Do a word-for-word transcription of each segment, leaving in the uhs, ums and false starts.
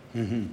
Mhm.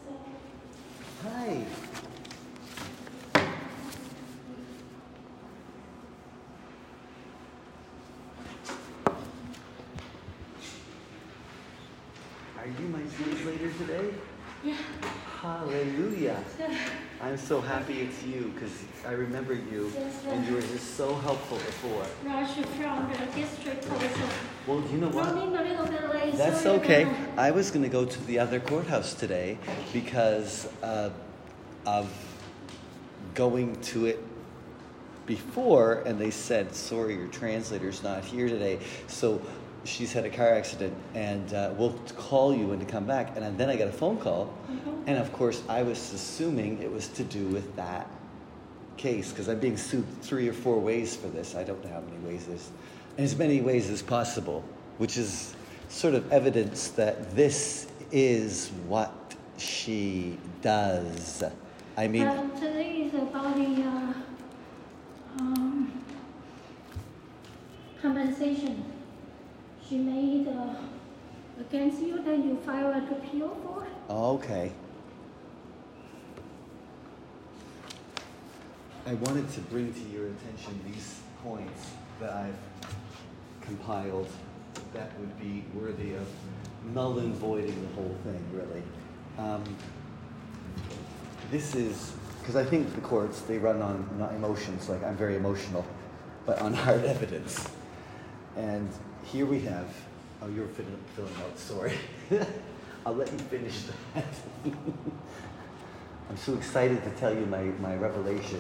Hi. Are you my translator today? Yeah. Hallelujah. Yeah. I'm so happy it's you because I remember you Yes, sir. and you were just so helpful before. Raj from the district also. Well, you know what? Running a little bit late. That's sorry okay. about that. I was going to go to the other courthouse today because uh, of going to it before, and they said, sorry, your translator's not here today. So she's had a car accident, and uh, we'll call you when to come back. And then I got a phone call, Mhm. and of course, I was assuming it was to do with that case, because I'm being sued three or four ways for this. I don't know how many ways there's, in as many ways as possible, which is sort of evidence that this is what she does. I mean, Um, today is about the uh, um, compensation she made uh, against you that you filed an appeal for. okay. I wanted to bring to your attention these points that I've compiled that would be worthy of null and voiding the whole thing, really. Um, this is, because I think the courts, they run on not emotions, like I'm very emotional, but on hard evidence. And here we have, oh, you're filling, filling out, sorry. I'll let you finish that. I'm so excited to tell you my, my revelation.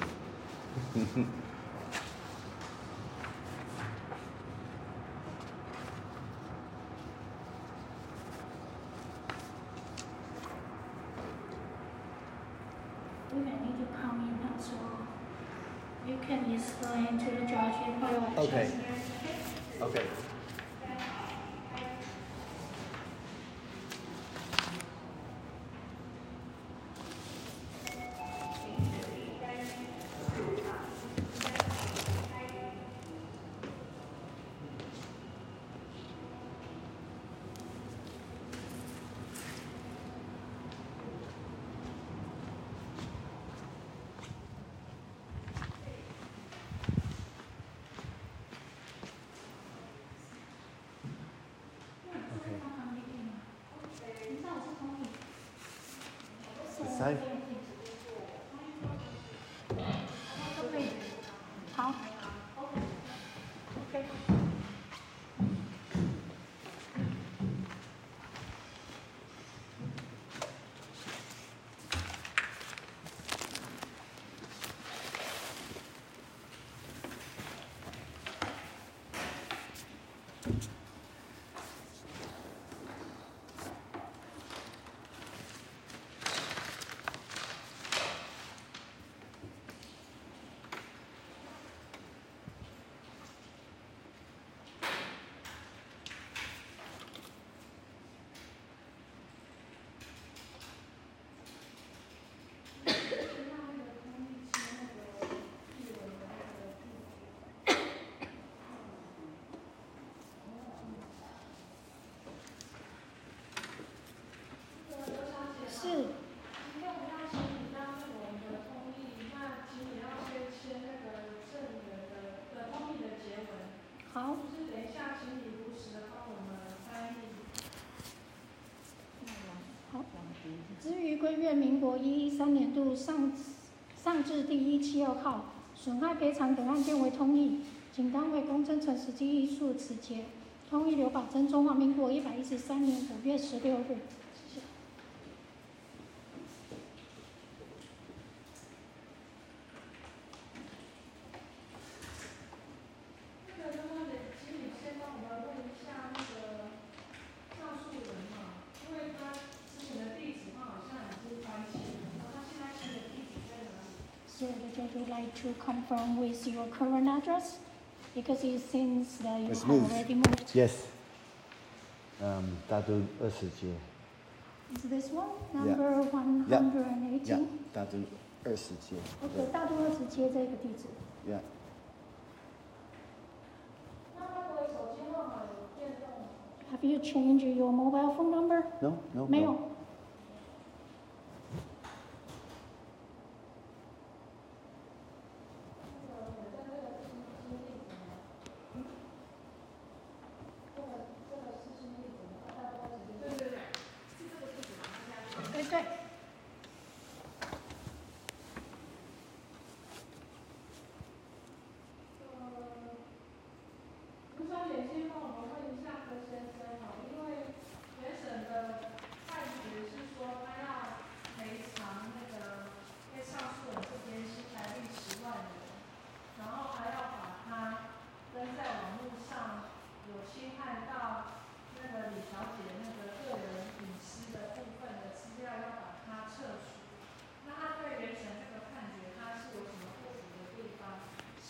We may need to come in now, so you can explain to the judge in violation. Okay. Okay. Decide. 好。OK。是。好。好。至于归院民国一一三年度上上至第一七二号损害赔偿等案件为通译，请单位公证诚实及艺术此节。通译刘宝珍，中华民国一百一十三年五月十六日。谢谢。那个刚刚的，请你先帮我们问一下那个上诉人嘛，因为他之前的地址他好像已经搬迁了，然后他现在新的地址在哪里 ？So the judge would like to confirm with your current address, because it seems that you It's have moved. already moved. Yes. Um, 大墩二十街。 Is this one number one hundred eighteen? Yeah. 大墩二十街。 OK， 大墩二十街这个地址。 Yeah. 那他的手机号码有变动 ？Have you changed your mobile phone number? No, no. 没有。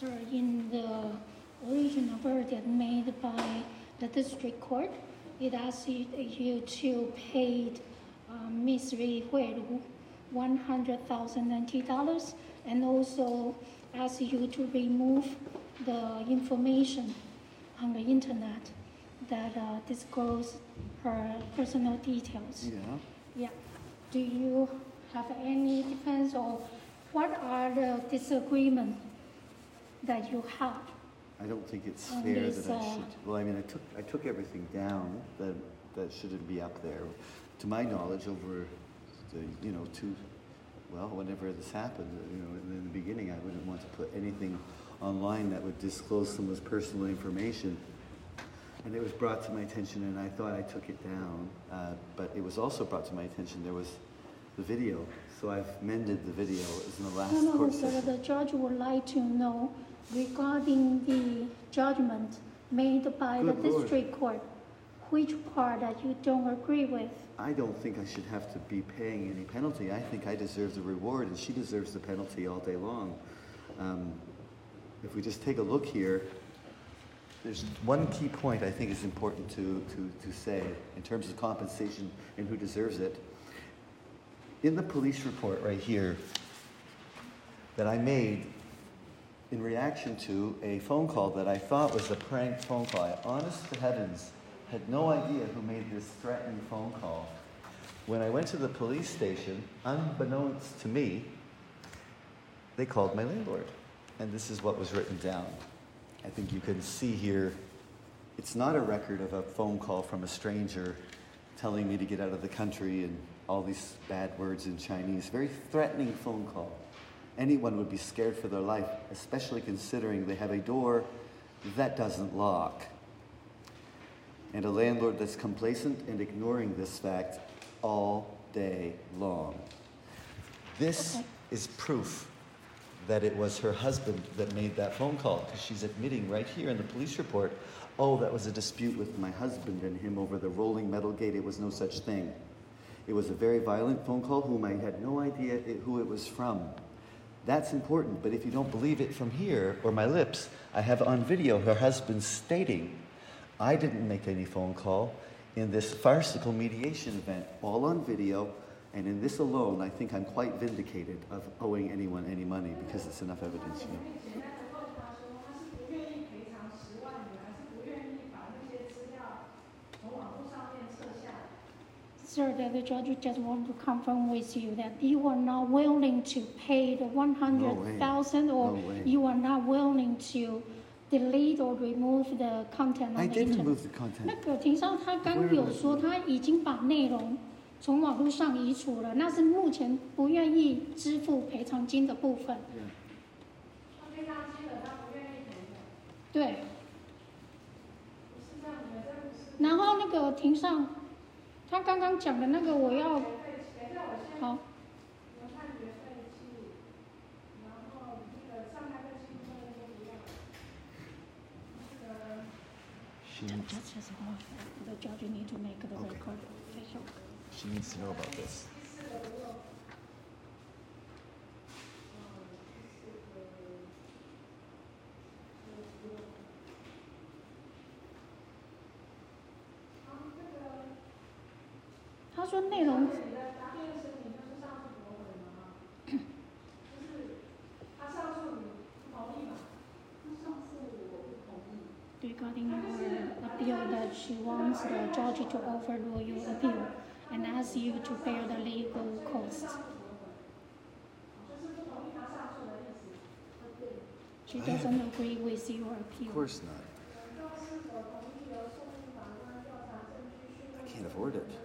Sir, in the original verdict made by the district court, it asks you to pay uh, Miss Ri Huilu one hundred thousand N T dollars, and also asks you to remove the information on the internet that uh, disclose her personal details. Yeah. Yeah. Do you have any defense, or what are the disagreements that you have? I don't think it's On fair this, that I uh, should. Well, I mean, I took I took everything down that that shouldn't be up there. To my knowledge, over the you know two, well, whenever this happened, you know, in the beginning, I wouldn't want to put anything online that would disclose someone's personal information. And it was brought to my attention, and I thought I took it down. Uh, but it was also brought to my attention there was the video. So I've mended the video. It was in the last No, no, court sir, session. the judge would like to know regarding the judgment made by Good the Lord. district court, which part that you don't agree with? I don't think I should have to be paying any penalty. I think I deserve the reward, and she deserves the penalty all day long. Um, if we just take a look here, there's one key point I think is important to, to, to say in terms of compensation and who deserves it. In the police report right here that I made in reaction to a phone call that I thought was a prank phone call, I honest to heavens had no idea who made this threatening phone call. When I went to the police station, unbeknownst to me, they called my landlord. And this is what was written down. I think you can see here, it's not a record of a phone call from a stranger telling me to get out of the country and all these bad words in Chinese. Very threatening phone call. Anyone would be scared for their life, especially considering they have a door that doesn't lock. And a landlord that's complacent and ignoring this fact all day long. This Okay. is proof that it was her husband that made that phone call, because she's admitting right here in the police report, oh, that was a dispute with my husband and him over the rolling metal gate. It was no such thing. It was a very violent phone call whom I had no idea it, who it was from. That's important, but if you don't believe it from here, or my lips, I have on video her husband stating, I didn't make any phone call in this farcical mediation event, all on video. And in this alone, I think I'm quite vindicated of owing anyone any money, because it's enough evidence, you know. Sir, that the judge just want to confirm with you that you are not willing to pay the one hundred thousand, or No way. you are not willing to delete or remove the content on I the did internet. remove the content. 那个庭上他刚有说他已经把内容从网络上移除了，那是目前不愿意支付赔偿金的部分。 他赔偿金的他不愿意赔的， 对， 不是这样的，这不是。 然后那个庭上他刚刚讲的那个我要等一下我先。 好。 原判决废弃，然后那个上台的新闻都不要。那个。 Just, just one. The judge need to make the Okay. record official. She needs to know about this. 他说内容。 答辩声明就是上诉驳回嘛，就是他上诉你不同意嘛？上诉我不同意。 Regarding your appeal, that she wants the judge to overrule your appeal and ask you to bear the legal costs. She doesn't agree with your appeal. Of course not. I can't afford it.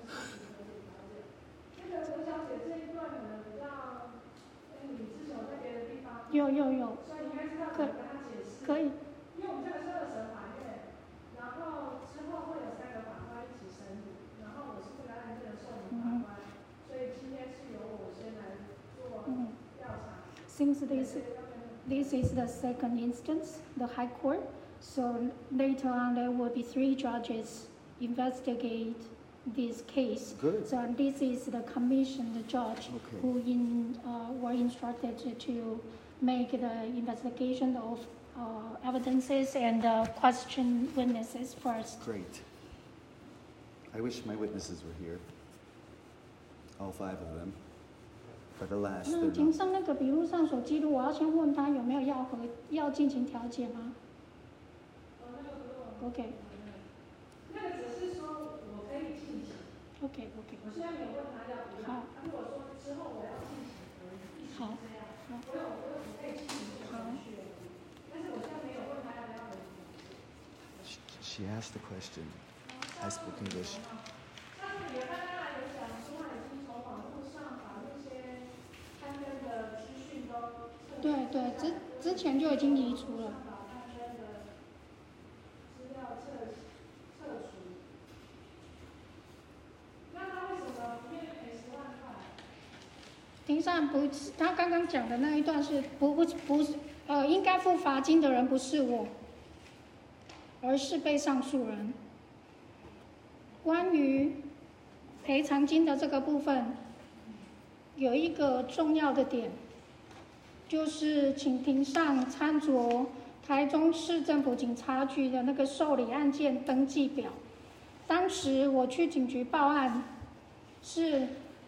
有有有，可可以。 因为我们这个是二审法院，然后之后会有三个法官一起审理，然后我是这个案件的受理法官，所以今天是由我先来做调查。 Since this this is the second instance, the High Court, so later on there will be three judges investigate this case. Good. So this is the commission, the judge, Okay. who in uh, were instructed to, to make the investigation of uh, evidences and uh, question witnesses first. Great. I wish my witnesses were here. All five of them. But alas, 那 they're 庭 not. 上那个笔录上所记录，我要先问他有没有要和要进行调解吗 ？OK。 那个只是说我可以进行。 OK OK。 我现在没有问他要不要。好。如果说之后我要进行，可能一起这样。好。我有我有我可以进行这个程序，但是我现在没有问他要不要回复。 She asked the question. I spoke English. 上次也看到有讲说他已经从网络上把那些刊登的资讯都对对，之之前就已经移除了。 把刊登的资料撤撤除。那他为什么不愿意赔十万块？ 庭上不是他刚刚讲的那一段是不不不是呃，应该付罚金的人不是我，而是被上诉人。关于赔偿金的这个部分，有一个重要的点，就是请庭上参酌台中市政府警察局的那个受理案件登记表。当时我去警局报案，是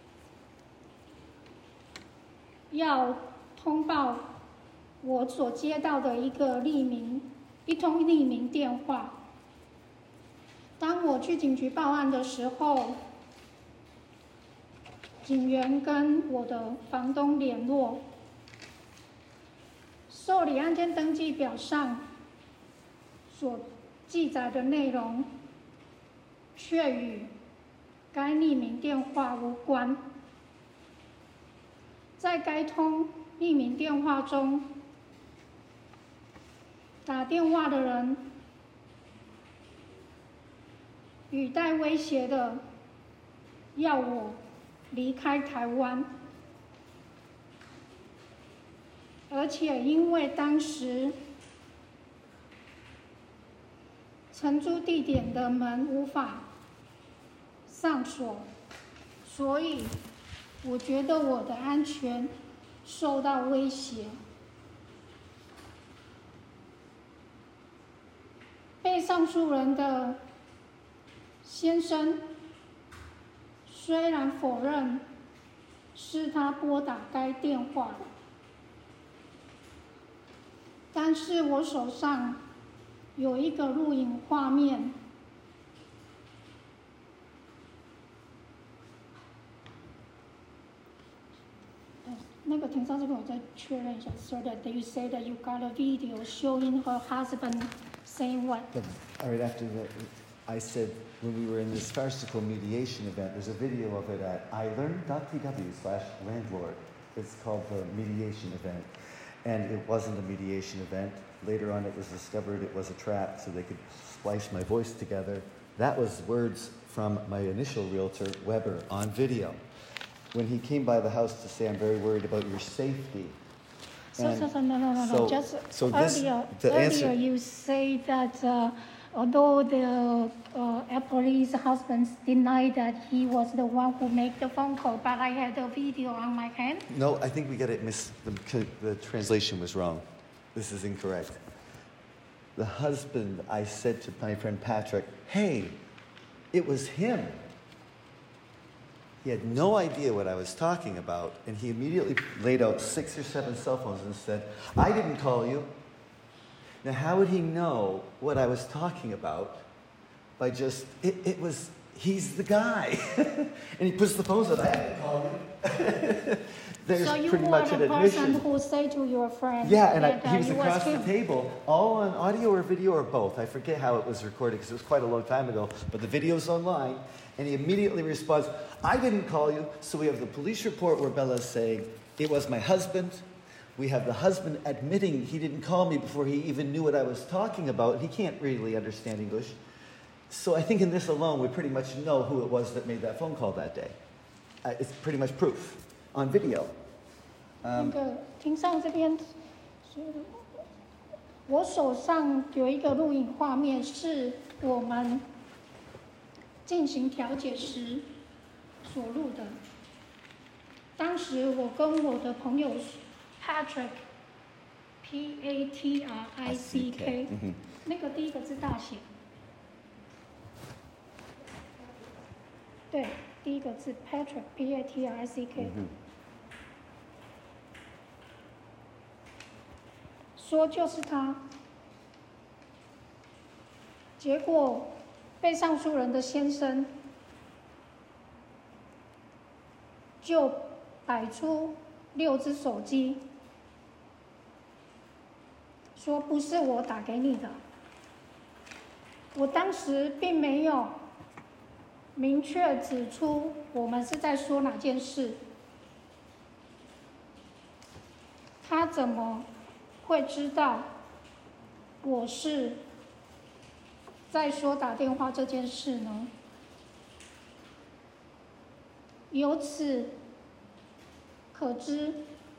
要通报我所接到的一个匿名一通匿名电话。当我去警局报案的时候，警员跟我的房东联络，受理案件登记表上所记载的内容，却与该匿名电话无关。在该通匿名电话中，打电话的人语带威胁的要我离开台湾，而且因为当时承租地点的门无法上锁，所以我觉得我的安全受到威胁。被上诉人的先生虽然否认是他拨打该电话，但是我手上有一个录影画面，那个庭上这边我再确认一下 ，so that you say that you got a video showing her husband saying what? But right after that, I said when we were in this farcical mediation event, there's a video of it at i learn dot t w slash landlord. It's called the mediation event. And it wasn't a mediation event. Later on it was discovered it was a trap so they could splice my voice together. That was words from my initial realtor, Weber, on video. When he came by the house to say, I'm very worried about your safety. So, so, so, no, no, no, no. So, Just so this, earlier, the earlier answer, you say that uh, although the uh, police husband denied that he was the one who made the phone call, but I had a video on my hand. No, I think we got it mis. The, the translation was wrong. This is incorrect. The husband, I said to my friend Patrick, hey, it was him. He had no idea what I was talking about, and he immediately laid out six or seven cell phones and said, I didn't call you. Now, how would he know what I was talking about? By just, it, it was, he's the guy. And he puts the phones up, I didn't call you. There's So you pretty were much the an person admission. who said to your friend Yeah, and I, that uh, he was it across the him. table, all on audio or video or both. I forget how it was recorded because it was quite a long time ago, but the video's online. And he immediately responds, I didn't call you. So we have the police report where Bella's saying, it was my husband. We have the husband admitting he didn't call me before he even knew what I was talking about. He can't really understand English. So I think in this alone, we pretty much know who it was that made that phone call that day. Uh, it's pretty much proof on video. 那个庭上这边，我手上有一个录影画面，是我们进行调解时所录的。当时我跟我的朋友 Patrick P A T R I C K， 嗯哼， 那个第一个字大写。对，第一个字 Patrick P A T R I C K，、 嗯、 说就是他，结果被上诉人的先生就摆出六只手机，说不是我打给你的，我当时并没有明确指出我们是在说哪件事，他怎么会知道我是在说打电话这件事呢？由此可知，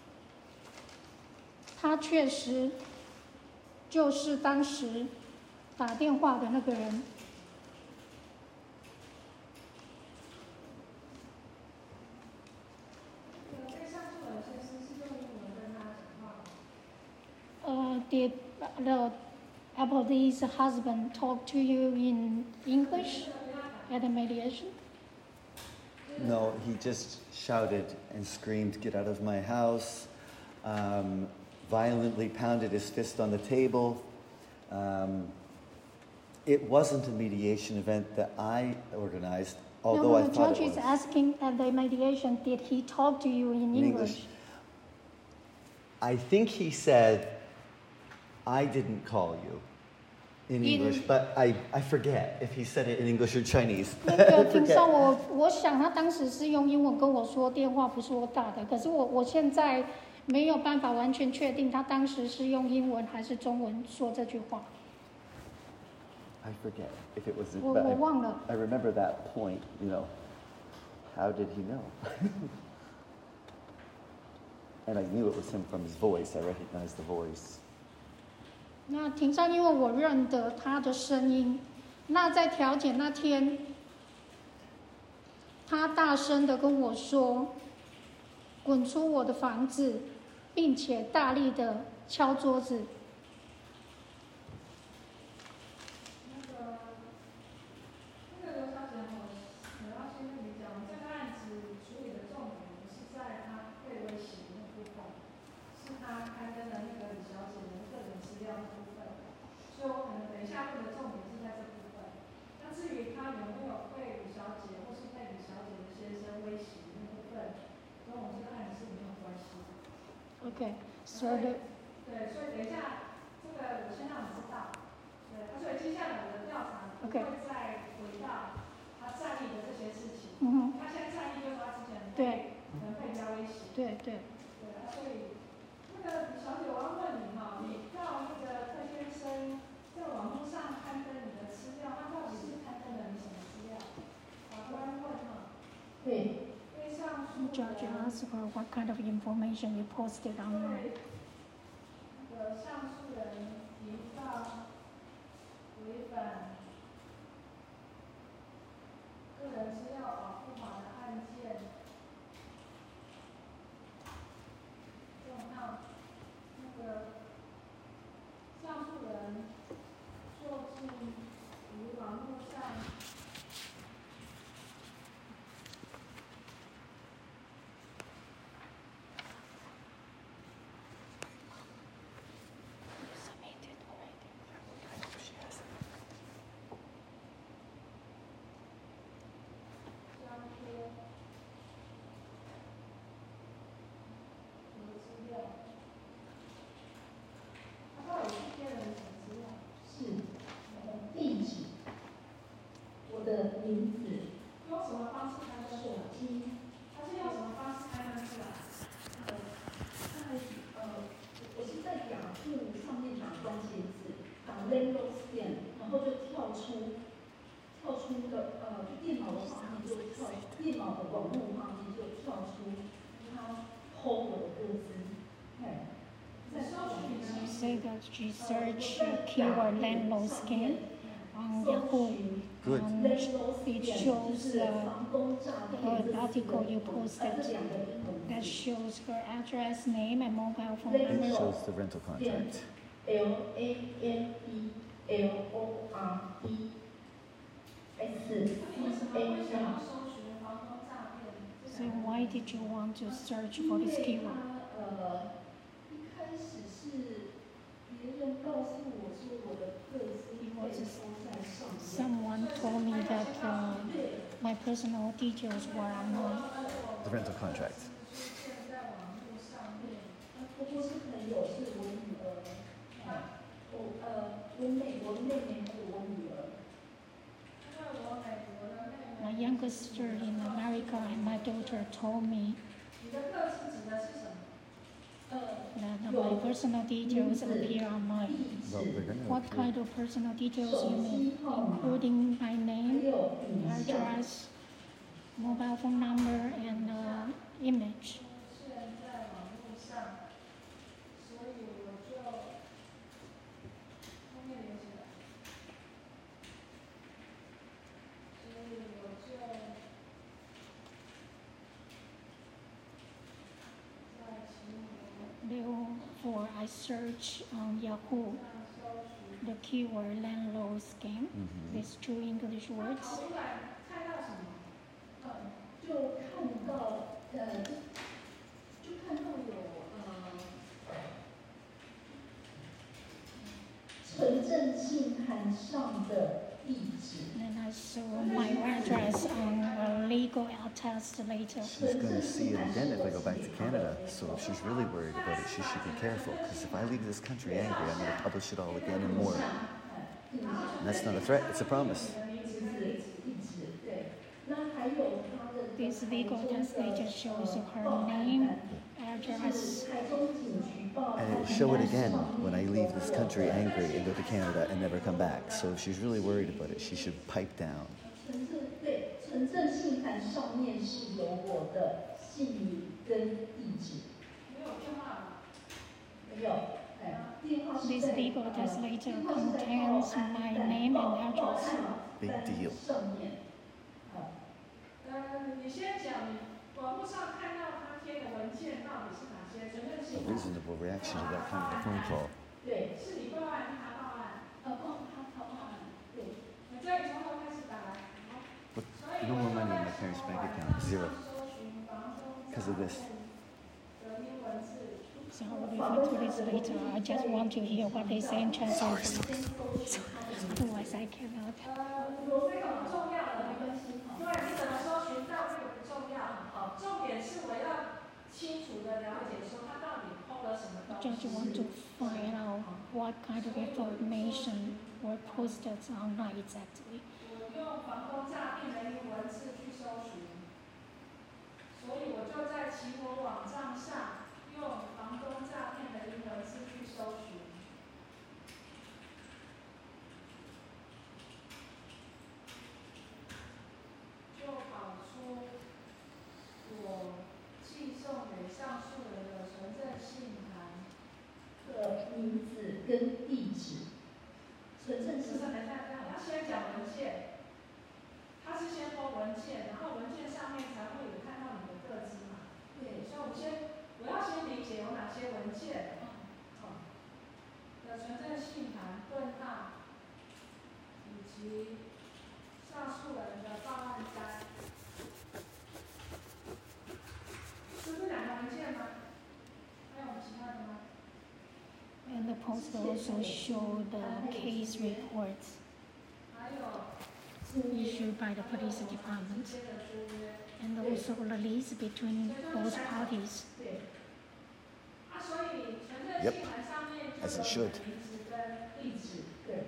他确实就是当时打电话的那个人。Uh, did the Applebee's husband talk to you in English at the mediation? No, he just shouted and screamed, "Get out of my house," um, violently pounded his fist on the table. Um, it wasn't a mediation event that I organized, although no, no, I the thought judge it was. is asking at the mediation, did he talk to you in, In English? English. I think he said, "I didn't call you." In English, In- but I, I forget if he said it in English or Chinese. 那个庭上我我想他当时是用英文跟我说电话，不是我打的。可是我我现在没有办法完全确定他当时是用英文还是中文说这句话。 I forget if it was. 我 but 我 I, 忘了。 I remember that point. You know, how did he know? And I knew it was him from his voice. I recognized the voice. 那庭上因为我认得他的声音，那在调解那天，他大声的跟我说：“滚出我的房子，并且大力的敲桌子。” 那个那个刘小姐，我我要先跟你讲，这个案子处理的重点不是在他被威胁的部分，是他刊登的那个李小姐的个人资料的部分，所以我可能等一下问的重点是在这部分。那至于他有没有被李小姐或是被李小姐的先生威胁的部分，跟我们这个案子是没有关系的。 Okay, so the 对，所以等一下这个我先让你知道。对，所以接下来我的调查不会再回到他在意的这些事情。 嗯哼， 他现在在意就是他之前对可能被人家威胁。 对对。 对啊，所以那个李小姐，我要问你哈，你到那个柯先生在网络上刊登你的资料，他到底是刊登了你什么资料？法官问哈。 对。 因为上诉 Judge asked her what kind of information you posted online. 那个上诉人提到违反个人资料保护法的案件，正号那个上诉人就近于网络上张贴你的资料，他到底是贴了你什么资料？ 是我的地址，我的名字， 用什么方式刊登出手来？ 机， 他是用什么方式刊登出来？ 呃，在呃，我是在雅虎上面打关键字，打 landlord scan，然后就跳出跳出的呃，就电脑的画面就跳，电脑的网络画面就跳出他 P O 我的个资，哎，在搜寻 You say that she searched the keyword landlord scan on Yahoo, Good. and it shows uh, an article you posted that shows her address, name, and mobile phone It number. shows the rental contract. L A N D L O R E S C 为什么 A 会想要 M。 搜寻房东诈骗？ So why did you want to search for this 因为 keyword? 他呃一开始是别人告诉我说我的个资被收在上面。 Someone told me that uh, my personal details were online. The rental contract. 出现在网络上面。 不过是朋友，是我女儿。我呃，我美国的妹妹还有我女儿。 因为我美国的妹 My 妹， younger sister in America and my daughter told me 你的个资指的是什么？ 呃， that my personal details appear online. 地 Well, 址 they're gonna What appear. kind of personal details 手 you mean? 机号码， Including my 还 name, 有影像。 address, mobile phone number, and uh, image. 出现在网络上，所以我就后面连起来，所以我就在请我 Therefore, I search on Yahoo 上搜寻。 the keyword landlord scam. Mhm. These two English 他 words. 跑出来看到什么？ 呃，就看到呃，就就看到有呃，纯正信函上的地址。 And I saw my address on a legal attest later. She's going to see it again if I go back to Canada. So if she's really worried about it, she should be careful. Because if I leave this country angry, I'm going to publish it all again and more. And that's not a threat, it's a promise. 地址地址对，那还有他的 This legal attest later shows her name, address, 台中警局报 And it will show it again when I leave this country angry and go to Canada and never come back. So if she's really worried about it, she should pipe down. 纯正对纯正信函上面是有我的姓名跟地址， 没有电话吧？ 没有，哎，电话是 This 在 legal 呃 attest later 电话是在 contains 报案 my 单 name 报 and 报 address. 案 Big 单 deal. 上面，呃， 呃，你先讲，你网络上看到他贴的文件到底是哪些？纯正 A 信函 reasonable reaction to that kind of a phone call. 对， 是你报案，是他报案。 呃，报他他报案，对， 你这里从头开始打来。好 But 所以 no more money in my parents' bank account. Zero. 搜寻房东 Because of this. 的英文字。 So I'll refer to this later. I just want to hear what they say in translation. 先搜寻他的名字 Otherwise, I cannot. 呃，有这个不重要的，没关系。因为你怎么搜寻到这个不重要，好，重点是我要清楚的了解说他到底 po 了什么东 Just 西。 want to find out what kind of information were posted online exactly. 我用房东诈骗的英文字去搜寻，所以我就在奇摩网站上用房东诈骗的英文字去搜寻。就跑出我寄送给上诉人的纯正信函。 的名字跟地址，纯正信是等一下，等一下，要先讲文件。他是先pos文件，然后文件上面才会有看到你的个资嘛。 对， 所以我先，我要先理解有哪些文件。哦，的纯正信函、问号，以及上诉人的报案单。是这两个文件吗？还有其他的吗？ And the post also showed the case reports 还有 issued by the police department 接的租约。 and also release between both parties. 对， 啊，所以纯正 Yep. 信函上面就 As it 有 should. 你的名字跟地址。 对，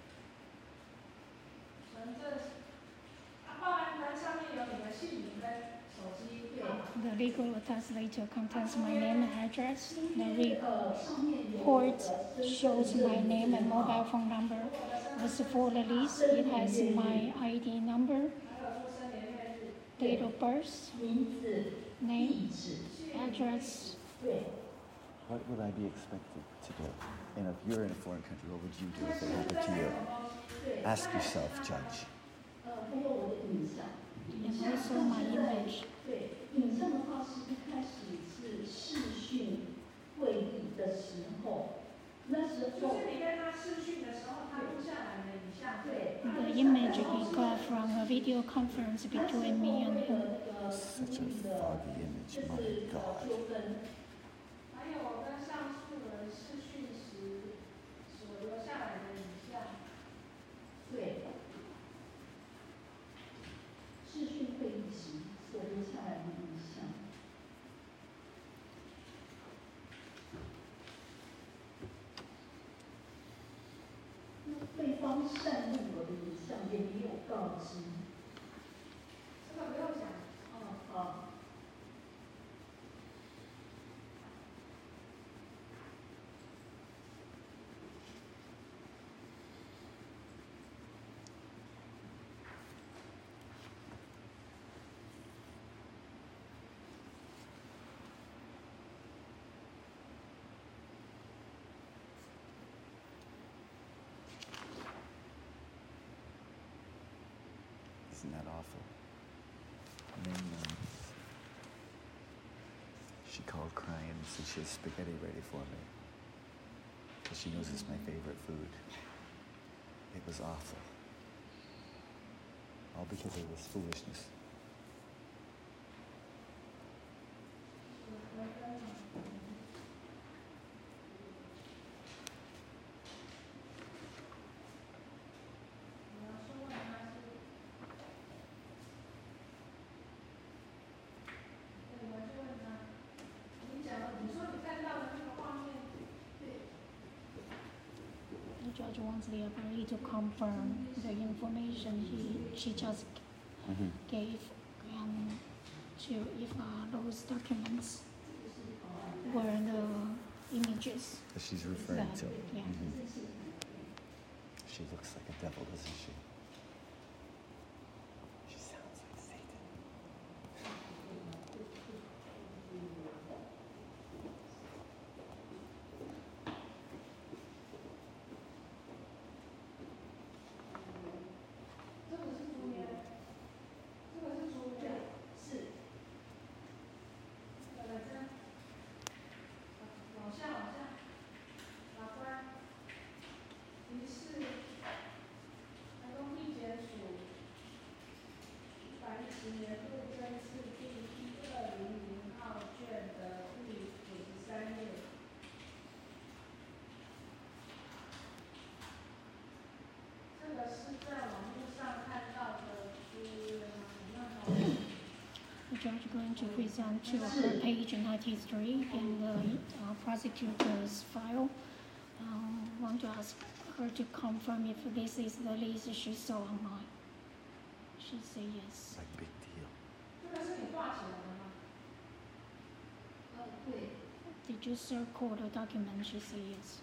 纯正，啊，报案单上面有你的姓名跟手机号码。 The legal attest later contains my name and address. The 呃，上面有 report shows my name and mobile phone number. As for the lease, it has my I D number, 还有出生年月日。 date of birth, 名字、 name, 地址， address. 对， What would I be expected to do? And if you're in a foreign country, what would you do if it happened to you? 对， Ask yourself, judge. 呃，还有我的影像， And also my image. 对，影像的话是一开始 video conference between me and him. Such a foggy image, my God. 还有我跟上诉人视讯时所留下来的影像。 对，视讯会议时所留下来的影像。对方擅录我的影像也没有告知。 这个不用讲。 哦，好。 Isn't that awful? And then um, she called crying and said she has spaghetti ready for me. Because she knows it's my favorite food. It was awful. All because of this foolishness. The judge wants the attorney to confirm the information he she just Mm-hmm. gave um, to if uh, those documents were the images. That she's referring that, to. Yeah. Mm-hmm. She looks like a devil, doesn't she? She sounds like Satan. The judge is going to present to her page ninety-three in the uh, prosecutor's file. Um, want to ask her to confirm if this is the list she saw online. She said yes. Like big deal. 这个是你画起来的吗？ 呃，对。 Did you circle the document? She said yes.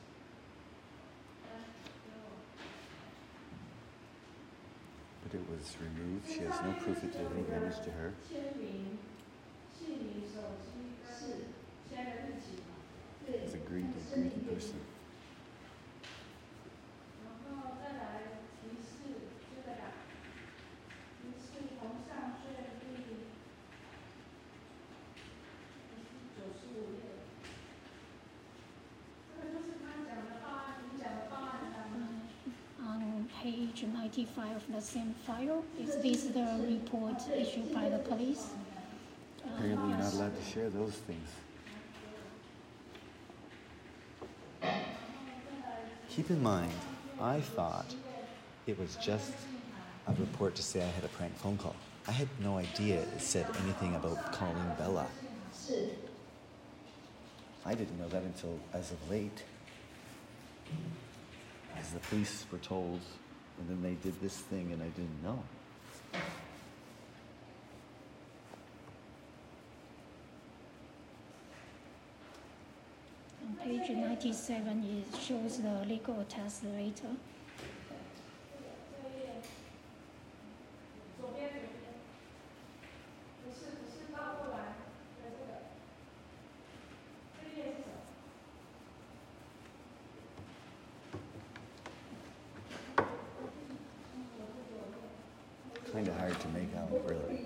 But it was removed. She has no proof it did any damage to her. 签名、姓名、手机是签的日期嘛？ It's a greedy, greedy person. 然后再来提示这个呀，提示同上卷第九十五页。这个就是他讲的报案，你讲的报案单吗？ On page ninety-five of the same file, is this the report issued by the police? Uh, Apparently, you're not yes. allowed to share those things. Keep in mind, I thought it was just a report to say I had a prank phone call. I had no idea it said anything about calling Bella. I didn't know that until as of late. Because the police were told, and then they did this thing, and I didn't know. On page ninety-seven, it shows the legal test later. 左边左边，不是不是倒过来的这个，这页是什么？ Kind of hard to make out, really.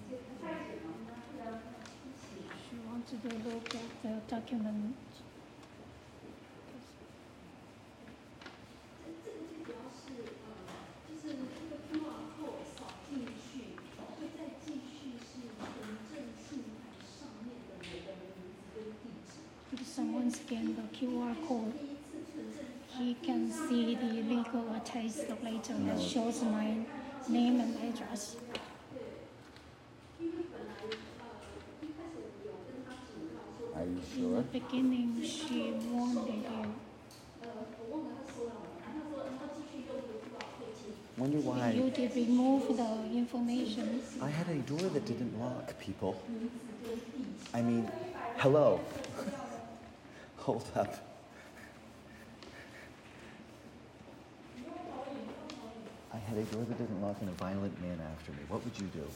She wanted to look at the document. 这这个最主要是呃，就是那个 Q R code 扫进去。 someone scan the Q R code, he can see the legal attest later that shows my name and address. Are you In sure? the beginning, she warned you. Wonder why. You did remove the information. I had a door that didn't lock, people. I mean, hello. Hold up. I had a door that didn't lock and a violent man after me. What would you do?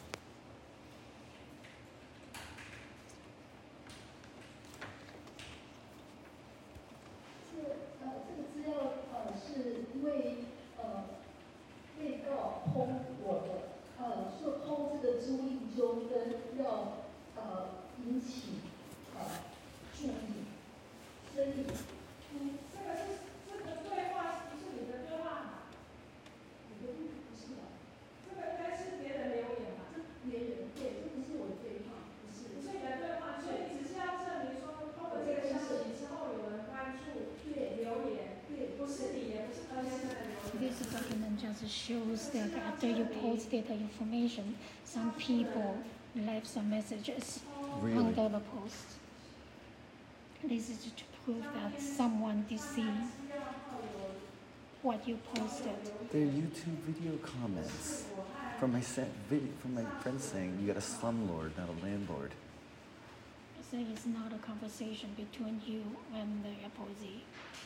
This document just shows that after you posted the information, some people left some messages Really? under the post. This is to prove that someone deceived what you posted. They're YouTube video comments from my set video from my friend saying you got a slumlord, not a landlord. So it's not a conversation between you and the opposee.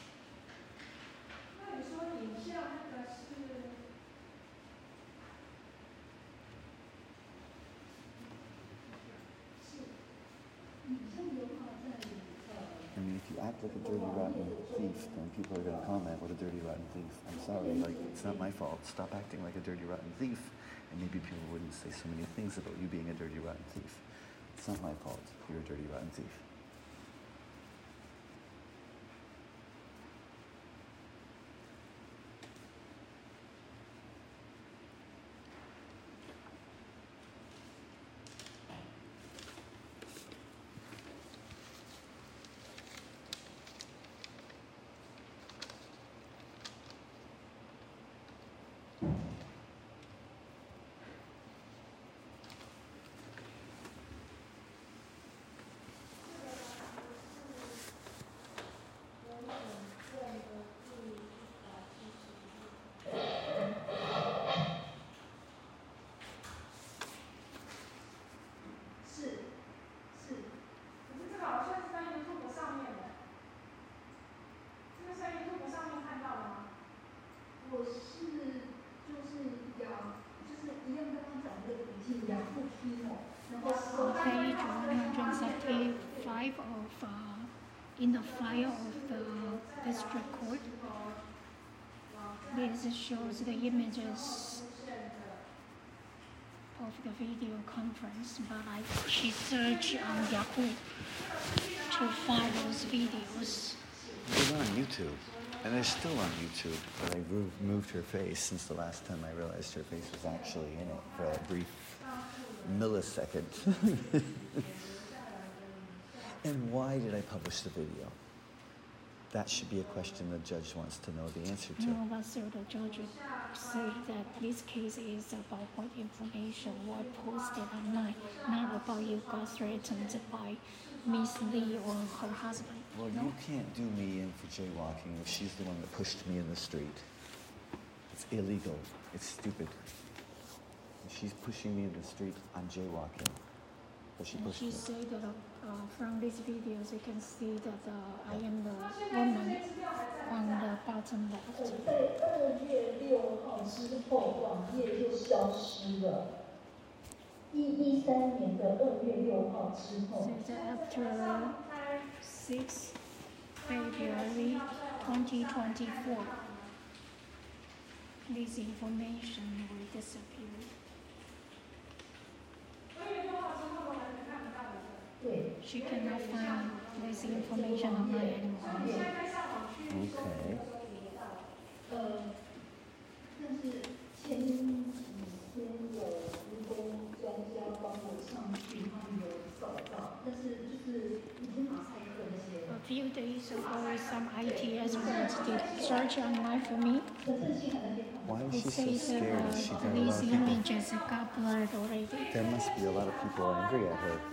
那你说影像那个是？ I mean, if you act like a dirty, rotten thief, then people are going to comment, what a dirty, rotten thief. I'm sorry, like, it's not my fault. Stop acting like a dirty, rotten thief. And maybe people wouldn't say so many things about you being a dirty, rotten thief. It's not my fault. You're a dirty, rotten thief. Page one hundred thirty-five of, uh, in the file of the district court, this shows the images of the video conference, but I she searched on Yahoo to find those videos. They're on YouTube, and they're still on YouTube, but I removed her face since the last time I realized her face was actually in it for a brief millisecond. And why did I publish the video? That should be a question the judge wants to know the answer to. No, but so the judge said that this case is about what information was posted online, not about you got threatened by Miss Lee or her husband. Well, no? you can't do me in for jaywalking if she's the one that pushed me in the street. It's illegal. It's stupid. She's pushing me in the street. I'm jaywalking. But she And pushed she me. said that uh, from these videos you can see that uh, I am the woman on the bottom left. 在二月六号之后，网页就消失了。一一三年的二月六号之后 So that after sixth February twenty twenty-four, this information will disappear. 对， She cannot find this information online anymore. Okay. 呃，但是前几天有施工专家帮我上去，他们有找到，但是就是已经马赛克那些。 But few days ago, some I T experts did search online for me. Why is It she so says scared? uh, Is she got a lot these of people? images got blurred already. There must be a lot of people angry at her.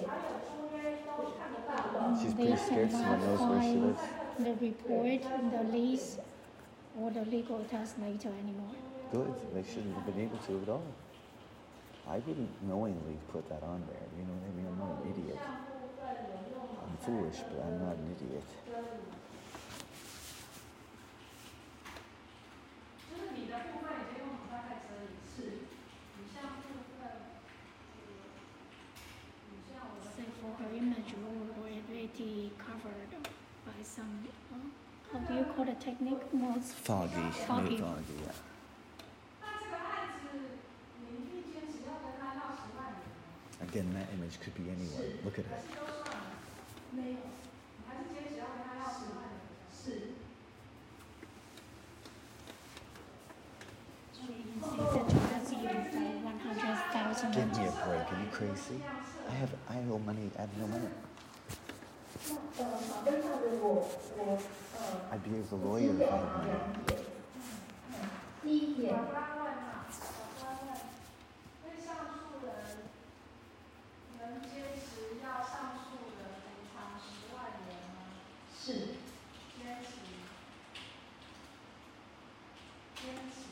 She's They pretty scared. Someone cannot knows where she find lives. the report, the lease, or the legal test later anymore. Good. They shouldn't have been able to at all. I wouldn't knowingly put that on there. You know what I mean? I'm not an idiot. I'm foolish, but I'm not an idiot. 就是你的部分已经用大概遮掩，是，你像部分，你像我的 So for her image, we were already covered by some, uh, how do you call the technique? Most Foggy. Foggy. Made foggy, yeah. 那这个案子，你一天只要跟他要十万元， Again, that image could be anyone. Look at 还 it. 是都算了？没有，你还是今天只要跟他要十万元，是。 she insisted to ask you for one hundred thousand. Give me a break. Are you crazy? I have, I owe money. I have no money. 那呃，法官上的我我呃， I'd be as a lawyer if I had money. 两点。第一点， 法官问啊，法官问，被上诉人能坚持要上诉的赔偿十万元吗？ 是坚持，坚持，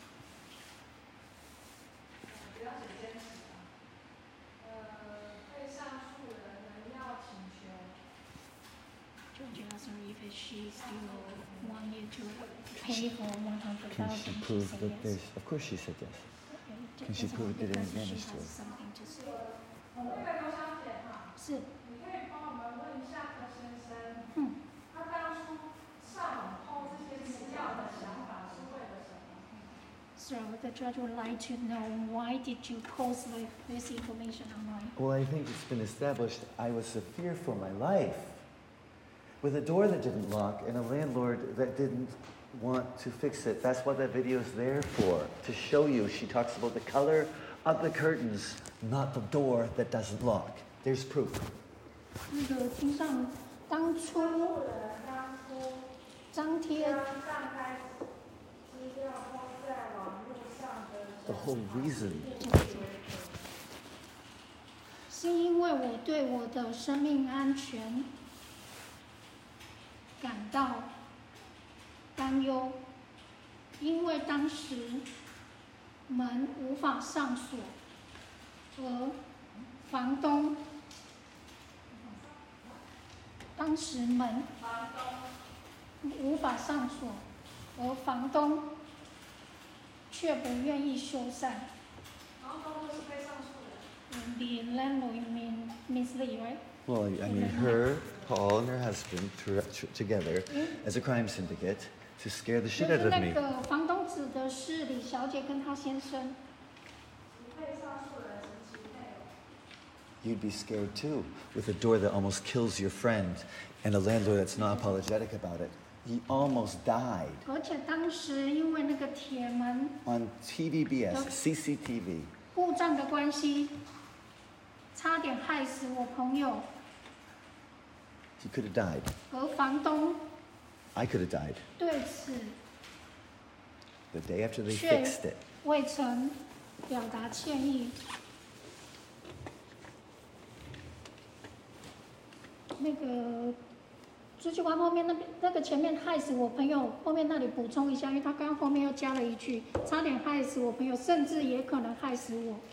不要写坚持啊。呃，被上诉人能要请求， George asked her if she still want you to pay for one hundred Can thousand. she She prove said that yes. there's... Of course she said yes. Okay, Can she just prove it did any because damage she to has her? something to say. 那个刘小姐哈， 是， 你可以帮我们问一下柯先生， 嗯， 他当初上网抛这些资料的想法是为了什么？ So the judge would like to know why did you post like this information online? Well, I think it's been established I was a fear for my life. With a door that didn't lock and a landlord that didn't want to fix it. That's what that video is there for. To show you, she talks about the color of the curtains, not the door that doesn't lock. There's proof. 那个庭上当初当初张贴将上开资料抛在网络上的 The whole reason. 是因为我对我的生命安全感到担忧，因为当时门无法上锁，而房东当时门无法上锁，而房东却不愿意修缮。 房东就是被上诉的。 And the landlord, you mean Miss Lee, right? Well, I mean, her, Paul, and her husband tr- tr- together as a crime syndicate to scare the 就 shit 是 out of 那 me. 个房东指的是李小姐跟她先生。 只被上诉人是其配偶。 You'd be scared too, with a door that almost kills your friend and a landlord that's not apologetic about it. He almost died 而且当时因为那个铁门 on T V B S, C C T V. 故障的关系，差点害死我朋友。 He could have died. 而房东 I could have died. 对此 The day after they 却 fixed it. 未曾表达歉意。那个支气管后面那边那个前面害死我朋友，后面那里补充一下，因为他刚刚后面又加了一句，差点害死我朋友，甚至也可能害死我。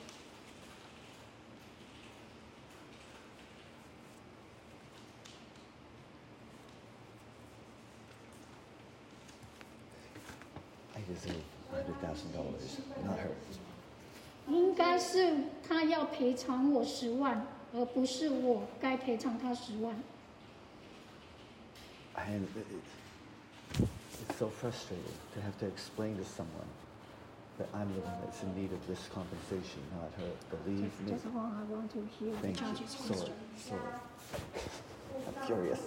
I deserve one hundred thousand dollars, not her. 应该是他要赔偿我十万，而不是我该赔偿他十万。 And it, it, it's so frustrating to have to explain to someone that I'm the one that's in need of this compensation, not her. Believe me. Just one, I want to hear the Thank you. judge's Sorry, question. sorry. I'm furious.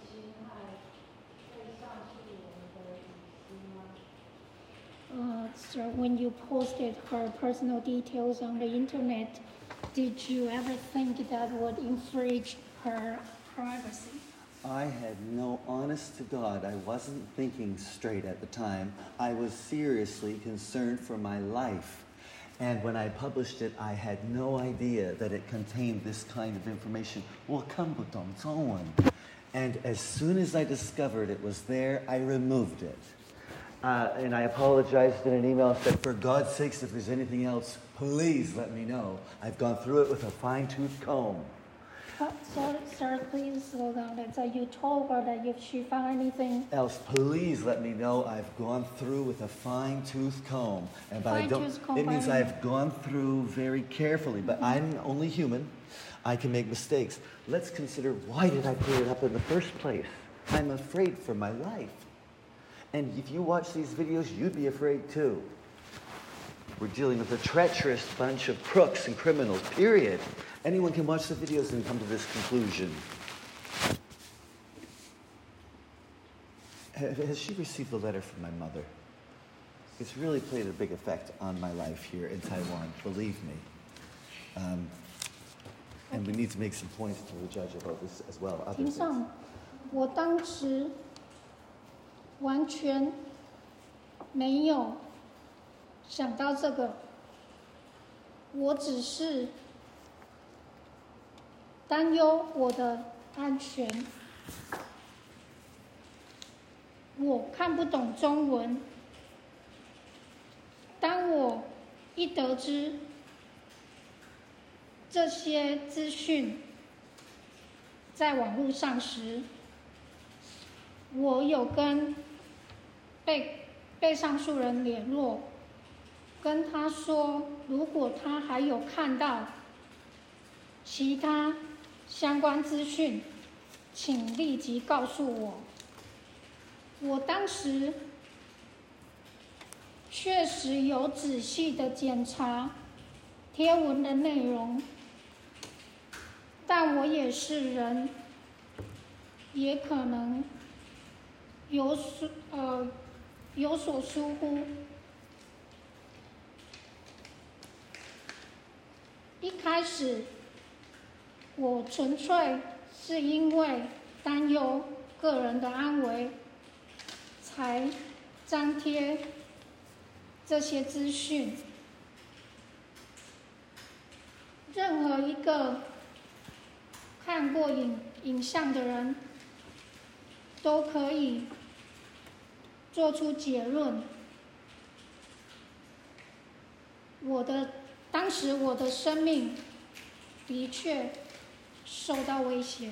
呃，so So when you posted her personal details on the internet, did you ever think that would infringe her privacy? I had no, honest to God, I wasn't thinking straight at the time. I was seriously concerned for my life. And when I published it, I had no idea that it contained this kind of information. 我看不懂中文. And as soon as I discovered it was there, I removed it. Uh, and I apologized in an email and said, for God's sakes, if there's anything else, please let me know. I've gone through it with a fine-tooth comb. Uh, sir, sir, please slow down. That uh, you told her that if she found anything Else, please let me know. I've gone through with a fine-tooth comb. And but I don't, Fine-tooth comb, it means I- I've gone through very carefully. But I'm only human. I can make mistakes. Let's consider, why did I put it up in the first place? I'm afraid for my life. And if you watch these videos, you'd be afraid too. We're dealing with a treacherous bunch of crooks and criminals, period. Anyone can watch the videos and come to this conclusion. Has she received a letter from my mother? It's really played a big effect on my life here in Taiwan, believe me. Um, and we need to make some points to the judge about this as well. Other 庭 things. 上，我当时完全没有想到这个，我只是担忧我的安全。我看不懂中文，当我一得知这些资讯在网络上时，我有跟被被上诉人联络，跟他说，如果他还有看到其他相关资讯，请立即告诉我。我当时确实有仔细的检查贴文的内容，但我也是人，也可能有所呃有所疏忽。一开始，我纯粹是因为担忧个人的安危，才张贴这些资讯。任何一个看过影影像的人，都可以做出结论。我的当时我的生命的确受到威胁。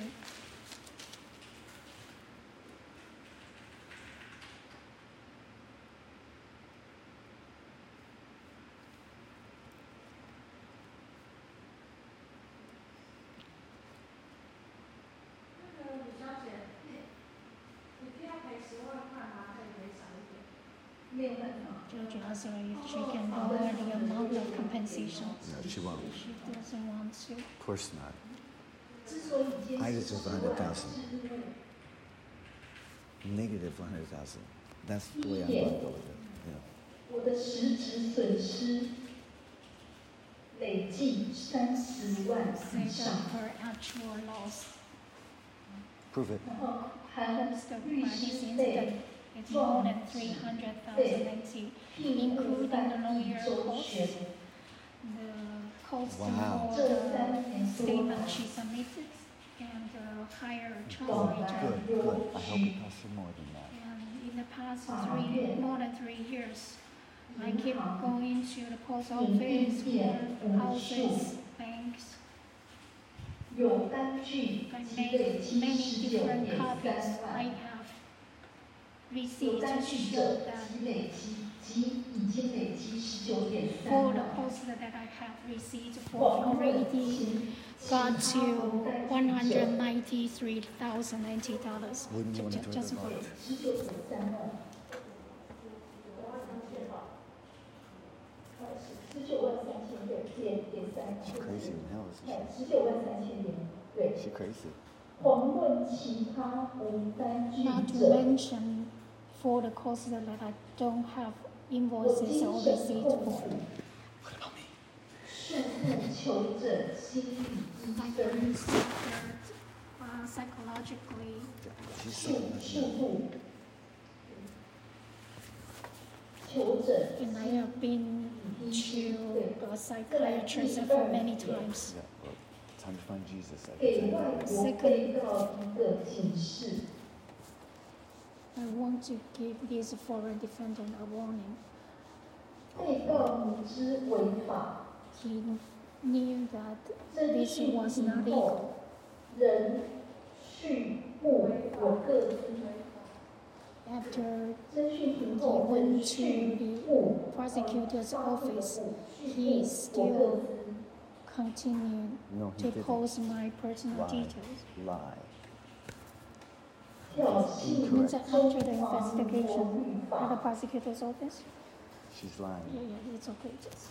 那个吕小姐，你不要赔十万块吗？可以赔少一点。 没有办法。 Judge asked her if she can lower the amount of compensation. No, she won't. She doesn't want to. Of course not. 之所以坚 I 持 deserve 十 a 万 hundred thousand. 是因为 Negative one hundred thousand. That's the way I'm Yeah. going to go with it. Yeah. 我的实质损失累计三十万 Say 以 that 上， her actual loss. Prove it. 然后含 Cost of 律 by this 师 incident 费、 is more than three hundred thousand N T, 聘务 including the 翻译 lawyer 周 costs, 旋， the cost Wow. for 这三年 the 多 statement 来 she submitted, and the hire a 往 translator. 来 Good, 扭 good. I hope it 曲， costs you more than that. And in the past three, more than three years, I keep going to the post office, court houses, banks. 有单据 I 及累 made 积 many 十九 different 点 copies. 三 I 万， have 有 receipts 单 to 据 show 者 that 及累积及已经累积十九点三 for the 万。 posts that I have received 网 for 络 already 其 got 其 to 他 one 单据 hundred 者 ninety-three thousand N T dollars. Wouldn't you want to join Just the for vote? 十九点三万，十九万三千点点点三 She crazy in hell, isn't 十九万三千点，对 she? She crazy. 遑论其他无单据 Not to 者， mention for the costs that I don't have invoices or receipts for. What about me? 术后求诊心理医 Like 生， considered uh, psychologically. She's 术 saying 术 nothing. 后求诊 And I have been to a psychiatrist for many times. Yeah, well, time to find Jesus. I 给 can 外 tell 国被告一个警示。 I want to give this foreign defendant a warning. 被告明知违法， He knew that 侦 this 讯 was 以 not 后 legal. 仍续不有个资。 After 侦讯庭 he 后 went 仍 to 续 the 不 prosecutor's office, 续 he 不有 still 个资。 continued No, he to didn't. post my personal Lie. details. Lie. 挑衅 Means that 中 after the 华民国 investigation 律 at the 法， prosecutor's office, She's yeah, lying. yeah, it's okay. Just,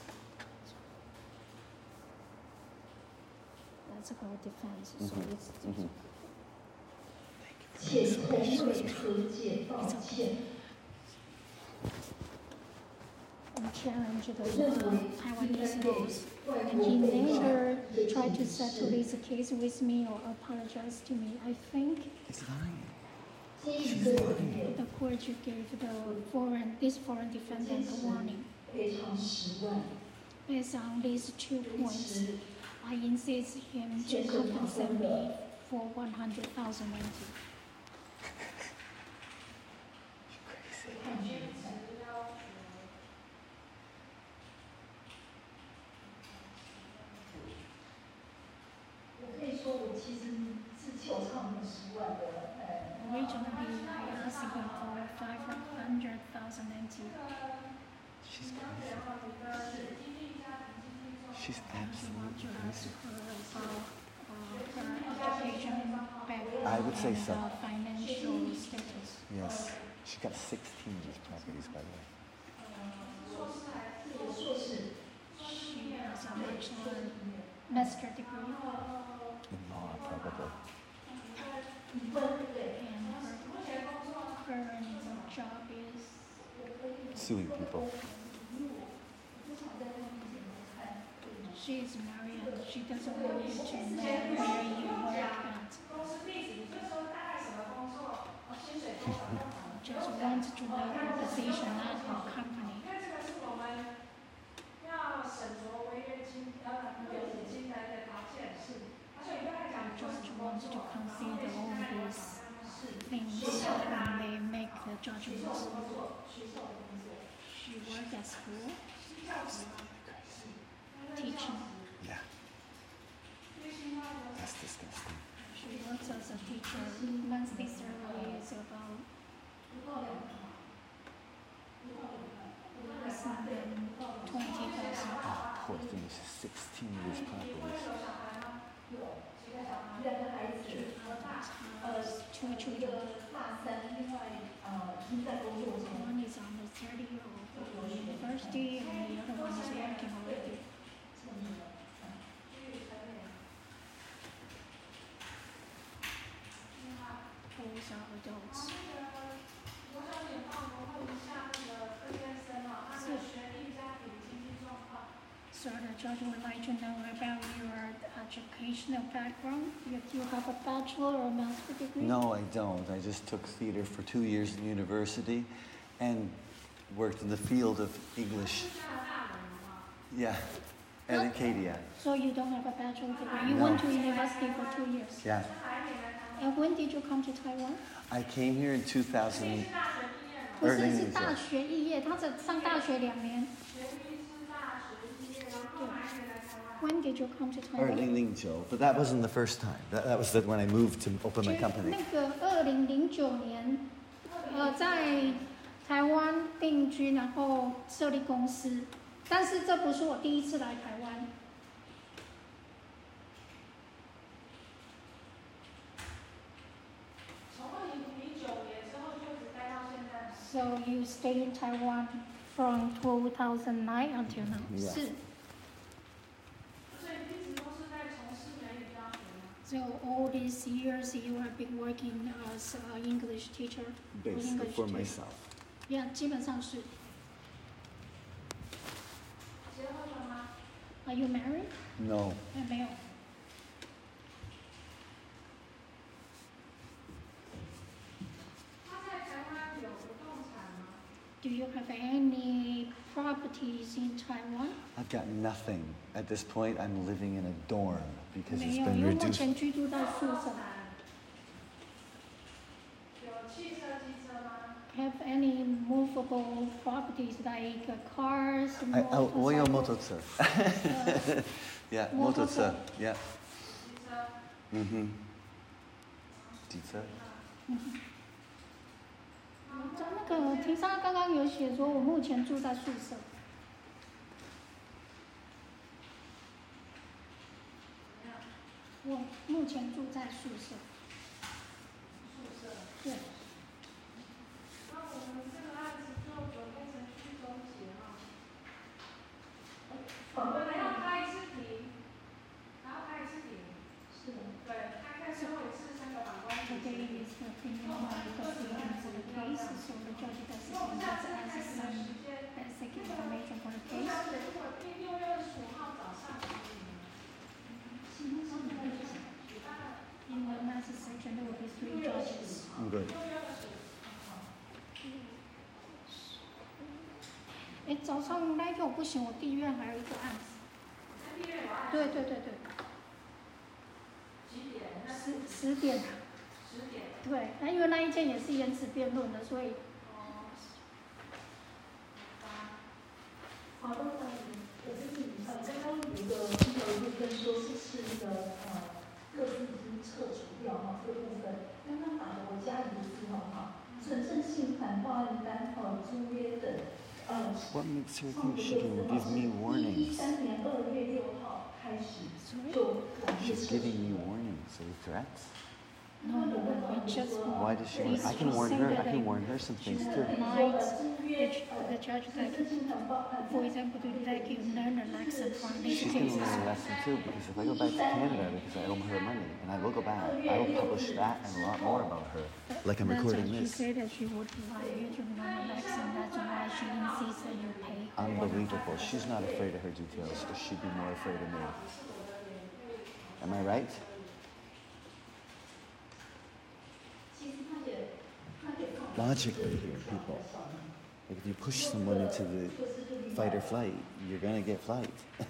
that's her defense, so Mhm, it's, it's mhm. 且同为和解道歉。 and challenge the 我认 uh, 为应该 Taiwanese 给 laws. 外 And 国 he 被告 never 一个 tried 警 to settle 示。 this case with me or apologize to me. I think He's lying. 基于这个理由， the court should give the foreign, this foreign defendant a warning. 赔偿十万， Based on these two 维 points, 持 I insist him to 先生法 compensate 官 me 的 for one hundred thousand N T. 判决。我可以说，我其实是求偿那十万的，呃， Originally, I asked him for five hundred thousand N T. She's crazy. She's He absolutely wanted to ask crazy. her about uh, her education background I would say and so. uh, financial status. Yes. She got sixteen of these properties, by the way. 硕士 She has a bachelor, master degree, In law, probably. 一分对， and her current job is Suing people. she is married and she doesn't want you to know where you work at. Just wants to know your position at your company. The judge wants to consider all these things when they make the judgments. She works at school, teaching. Yeah. That's disgusting. She works as a teacher. Monthly salary is about less than twenty thousand. Oh, poor thing. She's sixteen of these properties. 两个孩子， Has two 一 children. 个大三，另外呃已经在工作中。 One is on the third year of university and the other one is working already. Both are adults. So the judge would like to know about your educational background. If you have a bachelor or master degree? No, I don't. I just took theater for two years in university and worked in the field of English. Yeah, at Acadia. So you don't have a bachelor degree. You No. went to university for two years. Yeah. And when did you come to Taiwan? I came here in two thousand. 不是， 二零零九是大学肄业，他只上大学两年。对。When did you come to Taiwan? 二零零九, but that wasn't the first time. That, that was the, when I moved to open my 就 company. 那个二零零九年，呃，在台湾定居，然后设立公司。但是这不是我第一次来台湾。So you stay in Taiwan from two thousand nine until now. Yeah. 是。So all these years you have been working as an English teacher. or Basically English for tutor. myself. Yeah, 基本上是。 Are you married? No. 哎，没有。 他在台湾有不动产吗？ Do you have any properties in Taiwan? I've got nothing. At this point, I'm living in a dorm because 没 it's 有， been 因为目 reduced. 前居住在宿舍。 有汽车、机车吗？ Have any movable properties like uh, cars, I, oh, 我有 motorcycles? motorcycle. Yeah, motorcycle. Yeah. 机车。 嗯哼。机车。 在那个庭上刚刚有写说，我目前住在宿舍。我目前住在宿舍。 宿舍。 对。 那我们这个案子就准备程序终结哈。我们还要开一次庭，还要开一次庭。 是的。 对，开开最后一次三个法官庭。 Today is the opinion of the proceedings of the case, so the judge does not have some basic information for the 不 case. 了解，如果第六月二十五号早上可以吗？ In the next section, there will be three judges. I'm good. 哎，早上那天我不行，我地院还有一个案子。 地院有案子。 对对对对。 几点？ 十十点。 十点。 对，那因为那一件也是延迟辩论的，所以。 哦。 好的，那我就是呃，刚刚有一个听到一部分说是是那个呃，各自已经撤除掉哈这个部分。刚刚打的我家里的字号哈，纯正性反报案单哈租约等呃， What makes her think she can give me 一 warnings? 三年二月六号开始就网页 She's 撤 giving 除。 me warnings or threats. No, no, no, we just Why does she want? I can warn her. I can warn her some things too. might the judge that, for example, to like you learn a lesson from these She's going to cases. learn a lesson too because if I go back to Canada because I owe her money and I will go back, I will publish that and a lot more about her. Like I'm That's recording why she this. said that she would like you to learn a lesson. That's why she insists that you pay. Unbelievable. She's not afraid of her details. She'd be more afraid of me. Am I right? Logically here, people. Like if you push someone into the fight or flight, you're gonna get flight.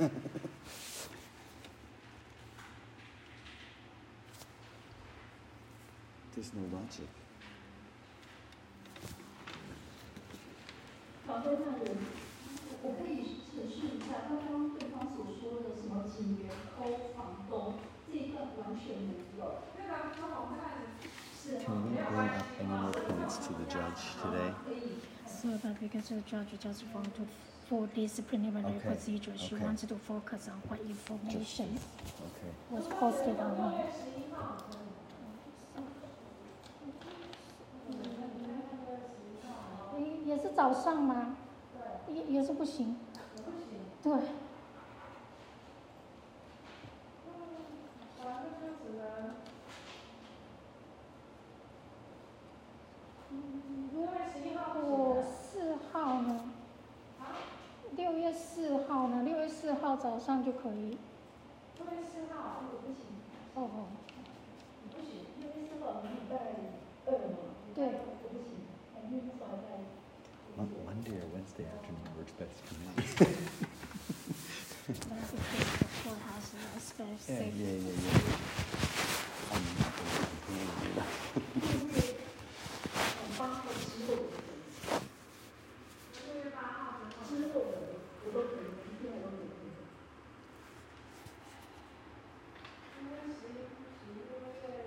There's no logic. 好的，那我我可以陈述一下，刚刚对方所说的什么警员、抠房东这一段完全没有。 那个跟我们案子。 Can we bring up any more points to the judge today? So that because the judge just want to, for this preliminary Okay, procedure, she okay. wants to focus on what information Okay. was posted online. 也也是早上吗？也也是不行。对。我四号呢？六月四号呢？六月四号早上就可以。 六月四号我不行。 哦哦。 不行，六月四号礼拜二嘛。 对。 我不行，因为那时候还在。 Monday or Wednesday afternoon works best for me. But I think the courthouse is best. Yeah, yeah, yeah, yeah. I'm not going to complain, you know. 八号之后， 六月八号之之后的我都可以，一天我都可以。 因为十一十一月。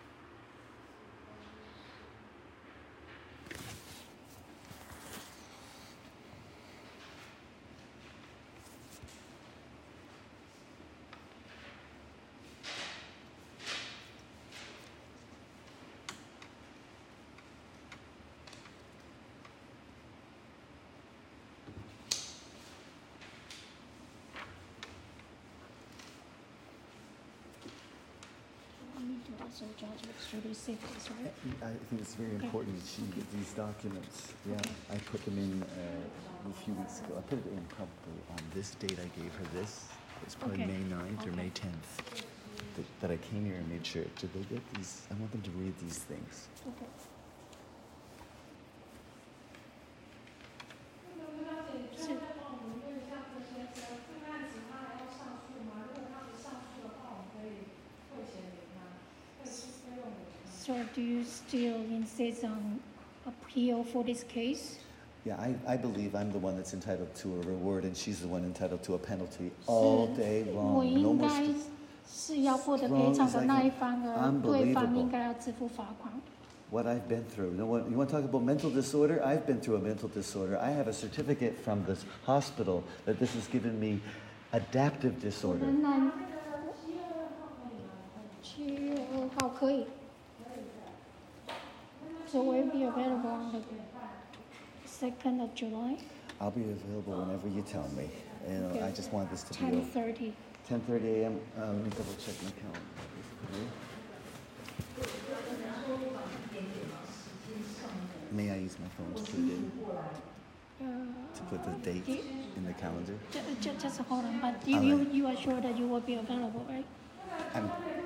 So judge should receive this, right? I think it's very important that she get these documents. Yeah, I put them in uh, a few weeks ago. I put it in probably on this date. I gave her this, It's probably Okay. May ninth or Okay. May tenth that, that I came here and made sure. Did they get these? I want them to read these things. Okay. 那个那姐，最后再帮我们问一下柯先生，这个案子他还要上诉吗？如果他不上诉的话，我们可以退钱给他，退费用给他。 Sir, do you still insist on appeal for this case? Yeah, I, I believe I'm the one that's entitled to a reward and she's the one entitled to a penalty all day 我 long. No 应 more 该 st- 是要获得赔偿的那一方，而 Unbelievable. 对方应该要支付罚款。 what I've been through. You know what? You want to talk about mental disorder? I've been through a mental disorder. I have a certificate from this hospital that this has given me adaptive disorder. 仍然七月二号可以。So will it be available on the second of July? I'll be available whenever you tell me. You know, I just want this to be ten over. thirty. ten thirty a.m. Uh, let me double check my calendar. May I use my phone to put it in? Uh, To put the date in the calendar? just, just hold on, but you, you, you are sure that you will be available, right? I'm,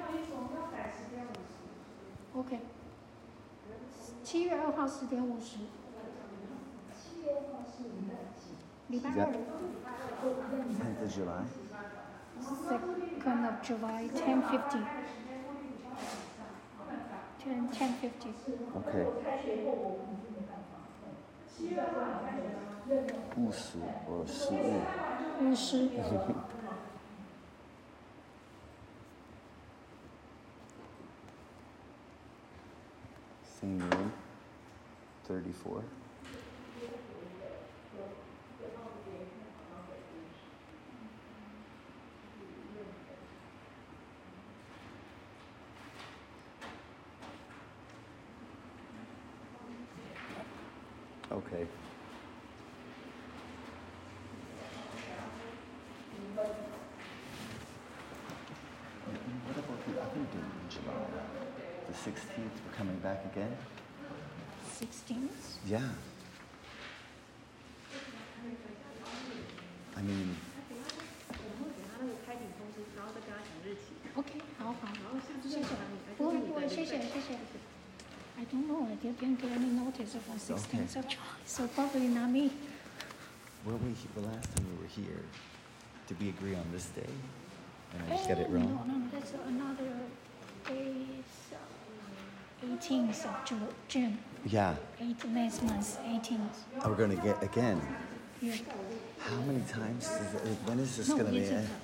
OK。七月二号十点五十。礼拜二。 tenth of July. Second of July, ten fifty. Ten ten fifty. Okay. 误食 or 失误。 五十。 Same room. thirty-four. Okay. What about the other date in July? The sixteenth, we're coming back again? Sixteenth. Yeah. I mean, OK， 好好，谢谢。不会不会，谢谢谢谢。I don't know. I didn't get any notice of the sixteenth of July, so probably not me. were we, the last time we were here, did we agree on this day? And I just got it Eh, wrong? No, no, that's another day. uh, eighteenth of Ju- June. Yeah. Eight next month, eighteenth. Oh, we're going to get again. Yeah. How many times? Is it, when is this No, going to be? it's a- eh?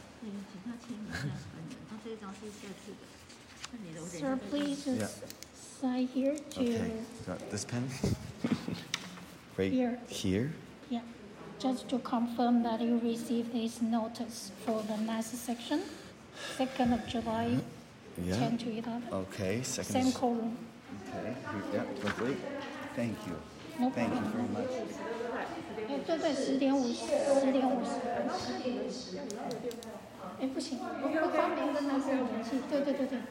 Sir, please just Yeah. sign here to. Okay. So, this pen? right Here. Here? Yeah, just to confirm that you received this notice for the next section, second of July, Yeah. ten to eleven. Okay. Second. Same is- column. Okay. Here, yeah. Lovely. Thank you. No Thank you problem. very much. 哎，对对，十点五十，十点五十。哎，不行，我不方便跟他们联系。对对对对。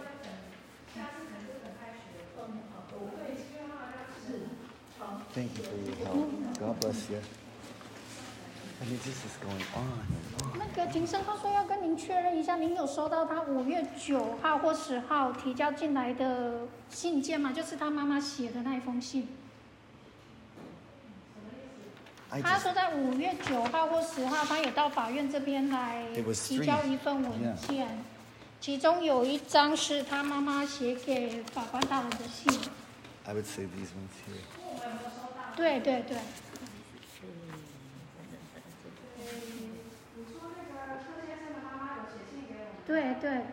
Thank you for your help. God bless you. I mean, this is going on and on. 那个庭生他说要跟您确认一下，您有收到他五月九号或十号提交进来的信件吗？就是他妈妈写的那一封信。 I 他 just, 说在五月九号或十号，他有到法院这边来 It was 提交一份文件，其中有一张是他妈妈写给法官大人的信。 I would say these ones here. 对对对。 你说那个柯先生的妈妈有写信给我们， 对对，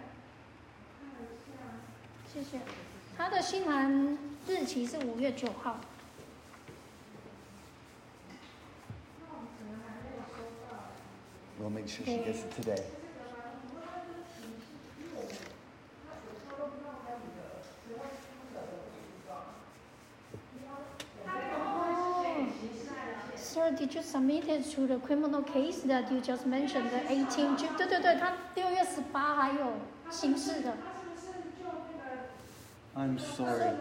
谢谢。他的信函日期是五月九号。 We'll make sure she gets it today. Sir, did you submit it to the criminal case that you just mentioned, the eighteen June？ 对对对，他六月十八还有刑事的。 I'm sorry.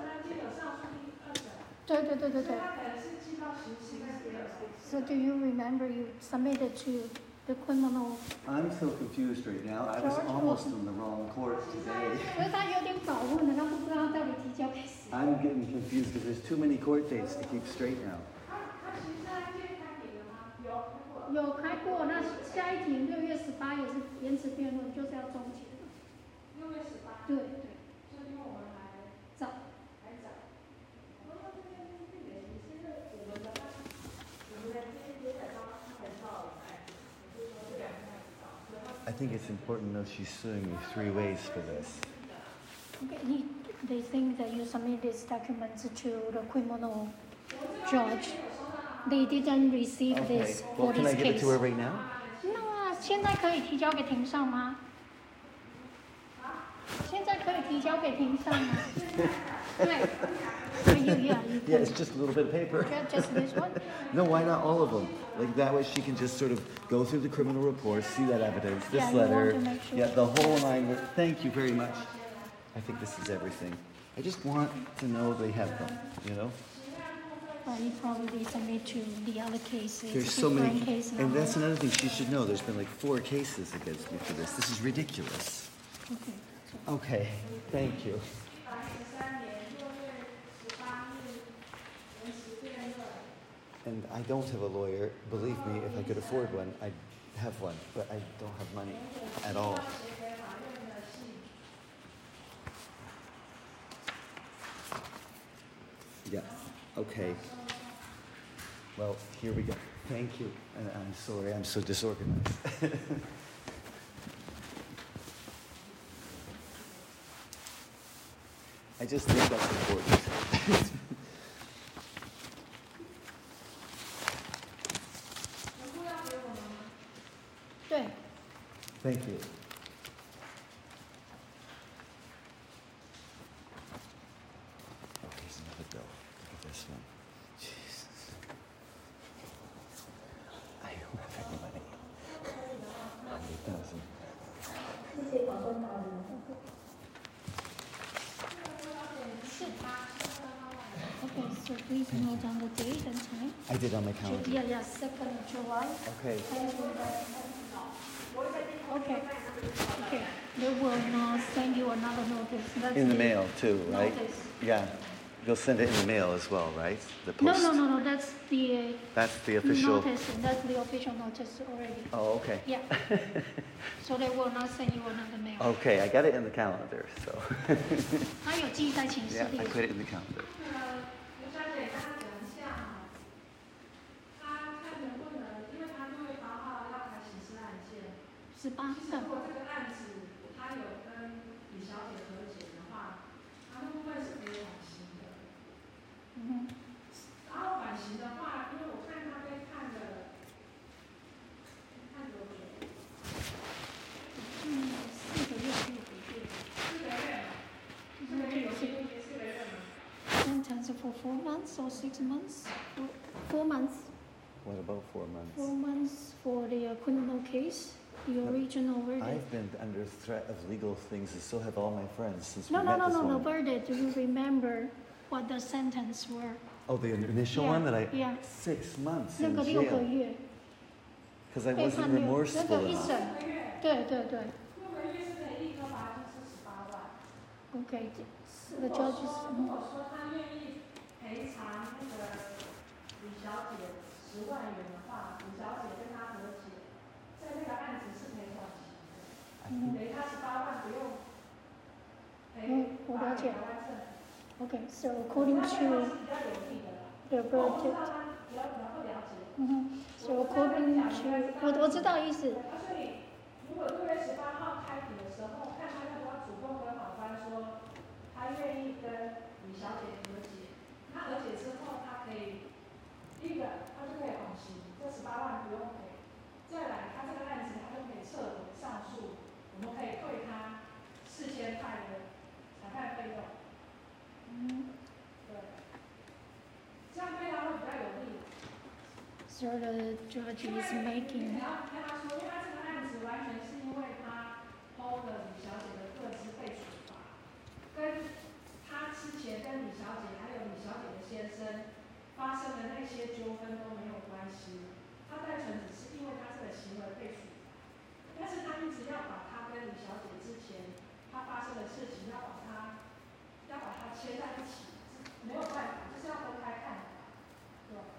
对对对对对。So do you remember you submitted to the criminal. I'm so confused right now. I was almost in the wrong court today. 所以他有点搞混了，他不知道到底提交给谁。 I'm getting confused because there's too many court dates to keep straight now. 有开过，那下一庭六月十八也是延迟辩论，就是要终结的。 六月十八。 对对。 就因为我们还早。 还早。我们这边这边现在我们的话，我们的这些才刚才到哎，也就是说这两天还不到。 I think it's important though she's suing me three ways for this. Okay, he, they think that you submit these documents to the criminal judge. They didn't receive Okay. this Well, for can I this give it case. to her right now? No 啊，现在可以提交给庭上吗？现在可以提交给庭上吗？对。Yeah, yeah, you Yeah, it's just a little bit of paper. Just this one? No, why not all of them? Like that way she can just sort of go through the criminal report, see that evidence, this Yeah, you want letter. to make sure. Yeah, the whole nine. Thank you very much. I think this is everything. I just want to know they have them, you know? Well, you probably submit to the other cases. There's so many, case and that's another thing she should know. There's been like four cases against me for this. This is ridiculous. Okay. Okay, thank you. And I don't have a lawyer. Believe me, if I could afford one, I'd have one. But I don't have money at all. Yeah. Okay. Well, here we go. Thank you. And I'm sorry, I'm so disorganized. I just think that's important. Thank you. Oh, here's another bill. Look at this one. Jesus. I don't have any money. Hundred thousand. Okay, so please note down the date and time. I did on my calendar. Yeah, yeah, second of July. Okay. Okay. Okay. They will not send you another notice. That's In the mail too, right? Notice. Yeah. They'll send it in the mail as well, right? The No, post. no, no, no. That's the That's the official. notice. That's the official notice already. Oh, okay. Yeah. So they will not send you another mail. Okay, I got it in the calendar, so. 他有记在寝室 Yeah, 里 I。put it in the calendar. 刘小姐跟他讲一下哈，他看能不能，因为他六月八号要开刑事案件。 十八份其实如。果这个案子他有跟李小姐和解的话，他那部分是可以缓刑的。 嗯哼。 然后缓刑的话，因为我看他被判了，判多久？ 嗯，四个月，四个月。 四个月。四个月有期徒刑四个月吗？ Sentence for four months or six months? Four, four months. What about four months? Four months for the uh, criminal case, the original verdict. I've been under threat of legal things and so have all my friends since No, we no, met no, this no, no, woman. verdict. Do you remember what the sentence were? Oh, the initial Yeah, one that I yeah. six months 那 in 个六个 jail 月 because I 被 wasn't 判六，那 remorseful 个一 enough. 审，对对对。 六个月是可以立刻罚金四十八万。 Okay, the 如果 judge 说 is. 如果说他愿意赔偿那个李小姐十万元的话，李小姐跟他和解，在这个案子是可以缓刑的，赔他十八万不用赔嗯，我了解。 台湾政府。 Okay, so according to 比较有利的啦。 the 我不知 verdict. 道他比较比较不了解。 嗯哼 So according to 我我知道意思。 啊，所以如果六月十八号开庭的时候，看他要不要主动跟法官说，他愿意跟李小姐和解，他和解之后，他可以，第一个他就可以缓刑，这十八万不用赔。再来，他这个案子他就可以撤回上诉，我们可以退他四千块的裁判费用。 嗯。 对，这样对他会比较有利。 So the judge is 你 making. 要跟他说，因为他这个案子完全是因为他偷了李小姐的个资被处罚，跟他之前跟李小姐还有李小姐的先生发生的那些纠纷都没有关系。他单纯只是因为他这个的行为被处罚，但是他一直要把他跟李小姐之前他发生的事情要把他要把它牵在一起，没有办法，就是要分开看法，对吧？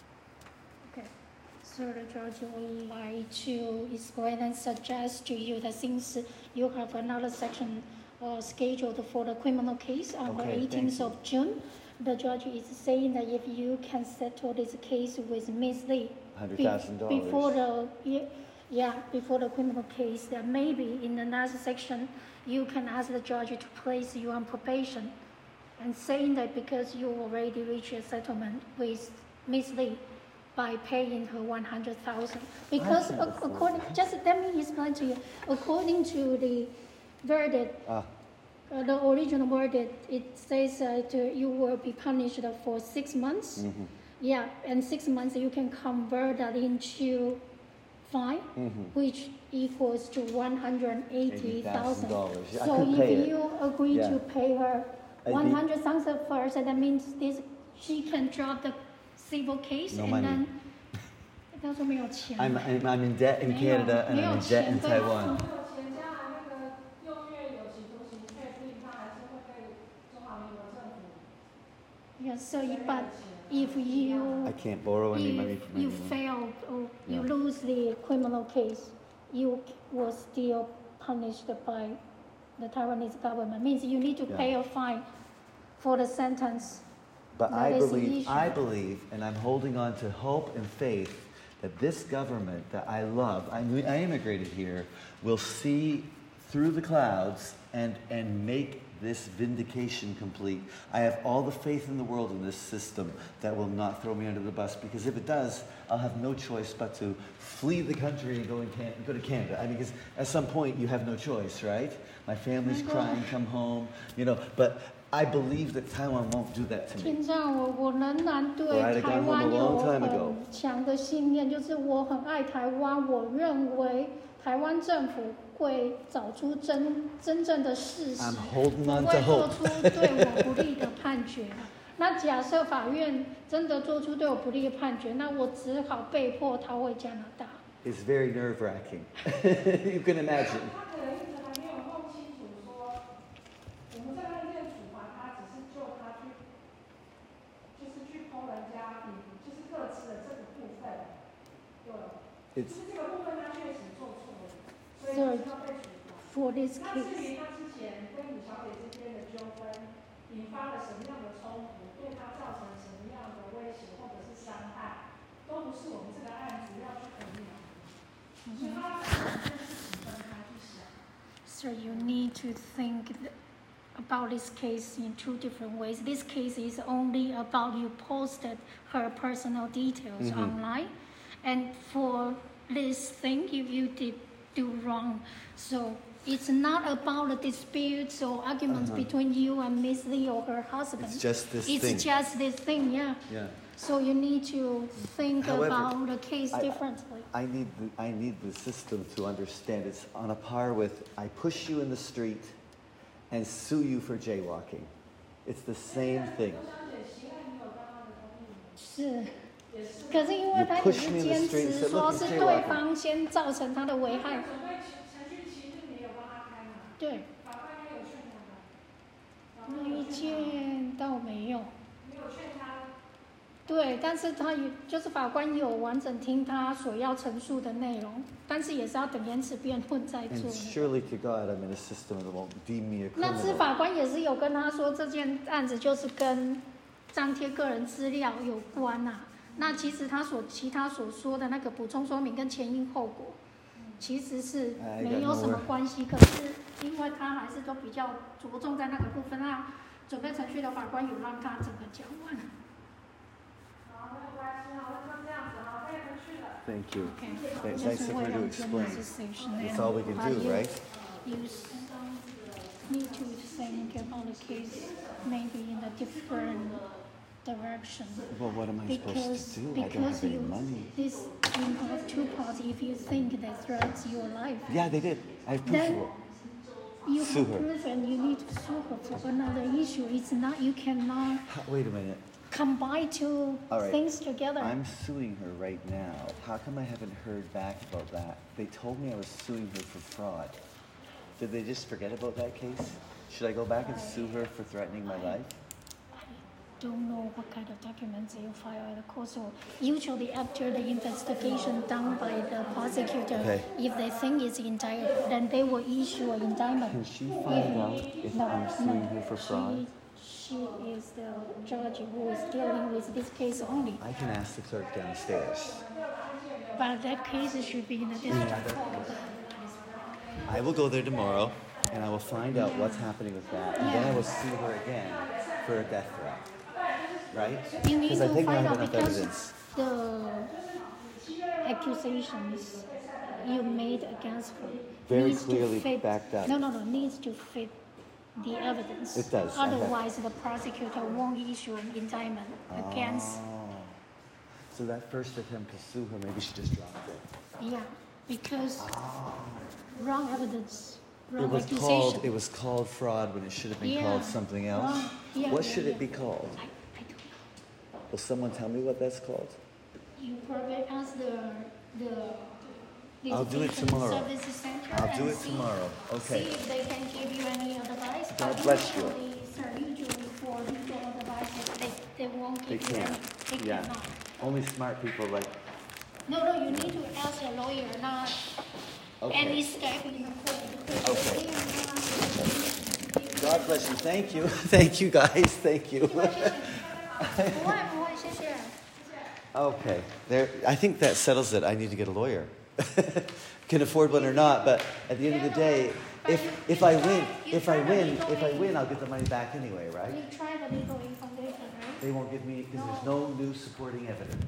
Okay. So the judge would like to explain and suggest to you that since you have another section uh, scheduled for the criminal case on Okay, the eighteenth of June, the judge is saying that if you can settle this case with Miz Lee one hundred be- thousand dollars. before the yeah, yeah before the criminal case, that maybe in the next section you can ask the judge to place you on probation, and saying that because you already reached a settlement with Miz Lee by paying her one hundred thousand. Because can ac- afford according, that. just let me explain to you. According to the verdict, Ah, uh, the original verdict, it says that uh, you will be punished for six months. mhm, Yeah, and six months you can convert that into fine, mhm. which equals to one hundred eighty thousand. dollars. Yeah, I So could if pay it. you agree Yeah. to pay her I'd be- one hundred thousand first, and that means this she can drop the civil case, No and money. then 他说没有钱。 I'm, I'm I'm in debt in 没有 Canada and 没 I'm 有 in debt in 钱对 Taiwan. 没有钱，将来那个六月有期徒刑确定，他还是会被中华民国政府 Yeah, so 赔 if, 钱 but if you I can't borrow any money if from you anyone. fail or you Yeah. lose the criminal case, you will still punished by the Taiwanese government. Means you need to Yeah. pay a fine for the sentence. But That I is the believe, issue. I believe, and I'm holding on to hope and faith that this government that I love, I, I immigrated here, will see through the clouds and, and make this vindication complete. I have all the faith in the world in this system that will not throw me under the bus, because if it does, I'll have no choice but to flee the country and go, in Can- go to Canada. I mean, because at some point you have no choice, right? My family's Mhm. crying, come home, you know, but I believe that Taiwan won't do that to me. 听这样，我我仍然对 Well, I'd have 台 gone 湾 home a 有 long time ago. 很强的信念，就是我很爱台湾。我认为台湾政府会找出真真正的事实 I'm，holding 不 on 会 to 做 hope. 出对我不利的判决。那假设法院真的做出对我不利的判决，那我只好被迫逃回加拿大。 It's very nerve-wracking. You can imagine. 他可能一直还没有弄清楚说，我们这个案件处罚他只是就他去，就是去偷人家，就是各自的这个部分，对，就 It's 是这个部分他确实做错了，所以就是要被处罚。 For this 那至 case, 于他之前跟李小姐之间的纠纷，引发了什么样的冲突，对他造成什么样的威胁或者是伤害，都不是我们这个案子要去衡量的。所以他要把这件事情分开去想。 so you need to think th- about this case in two different ways. This case is only about you posted her personal details Mhm. online, and for this thing you, you did do wrong. So it's not about the disputes or arguments Uh-huh. between you and Miss Lee or her husband. It's just this It's thing. just this thing, yeah. Yeah. So you need to think However, about the case I- differently. I need the, I need the system to understand it's on a par with I push you in the street and sue you for jaywalking. It's the same thing. 刘小姐习案，你有刚刚的同意吗？ 是。 也是。 可是因为 You 他也 push 是 me in the 坚 street and 持 said, 说 "Look, 是 he's 对 jaywalking." 方先造成他的危害， 准备程序期日，你有帮他开吗？ 对， 法官也有劝他吗？法那一官有劝他吗？ 件倒没有， 没有劝他。 对，但是他有就是法官有完整听他所要陈述的内容，但是也是要等延迟辩论再 And 做。 surely to God I'm in a system that won't deem me a 那司 criminal. 法官也是有跟他说，这件案子就是跟张贴个人资料有关呐、那其实他所其他所说的那个补充说明跟前因后果，其实是没有什么关系。可是因为他还是都比较着重在那个部分，那准备程序的法官有让他整个讲完。 好，没有关系，好，那就这样子，好，可以回去了。 Thank you. Okay. Thanks, Just thanks for wait you to until explain. next session That's and all we can but do, you- right? You s- need to think about the case maybe in a different direction. Well, what am I Because, supposed to do? I don't because have any you, money. this involves two parts. If you think that threats your life, Yeah, they did. I have proof then of it. you Sue have her. proof and you need to sue her for another issue. It's not, you cannot, How- Wait a minute. combine two All right. things together. I'm suing her right now. How come I haven't heard back about that? They told me I was suing her for fraud. Did they just forget about that case? Should I go back and sue her for threatening my life? I don't know what kind of documents you file at the court. So usually after the investigation done by the prosecutor, Okay. if they think it's indicted, then they will issue an indictment. Can she find out if No, I'm suing no, her for fraud? She, she is the judge who is dealing with this case only. I can ask the clerk downstairs. But that case should be in the district court. I will go there tomorrow and I will find out what's happening with that. And then I will sue her again for a death threat. Right? You need Because I to think I find have out enough because evidence. the accusations you made against her Very needs clearly to fit, backed up. No, no, no, needs to fit the evidence. It does, I have- Otherwise, the prosecutor won't issue an indictment against. Oh. So that first attempt to sue her, maybe she just dropped it. Yeah, because Oh. wrong evidence, It wrong was accusation. called it was called fraud when it should have been Yeah. called something else. Wrong. Yeah, What yeah, should yeah. it be called? I, I don't know. Will someone tell me what that's called? You probably ask the the. the I'll do it education tomorrow. Services center I'll do and it see- tomorrow. Okay. See if they can give you any advice. God But bless you. usually, Sir, usually for legal advice, they, they won't They give you any. can't. They Yeah. cannot. Only smart people like. No, no, you need to ask a lawyer, not any Okay. step in the court. Because Okay. they are not- God bless you. Thank you. Thank you guys. Thank you. 不会不会，谢谢。 Okay. There. I think that settles it. I need to get a lawyer. Can afford one or not, but at the end of the day, if if I win, if I win, if I win, I'll get the money back anyway, right? You try the legal information, right? They won't give me because there's no new supporting evidence.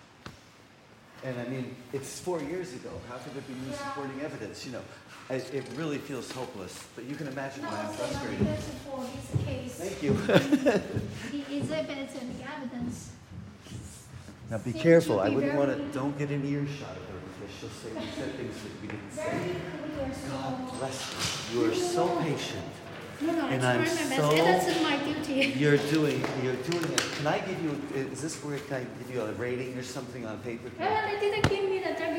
And I mean, it's four years ago. How could there be new supporting evidence? You know, I, it really feels hopeless. But you can imagine why I'm No, so frustrated. because for this case, Thank you. the exhibits and the evidence. Now be seem careful. to I be wouldn't want to. very- Don't get an earshot of her because she'll say we said things that we didn't say. Very clear, so. God bless you. You are so patient. No, no, I And try I'm my best. so- That's my duty. You're doing. You're doing it. Can I give you? Is this where can I give you a rating or something on paper? Well, they didn't give me the document.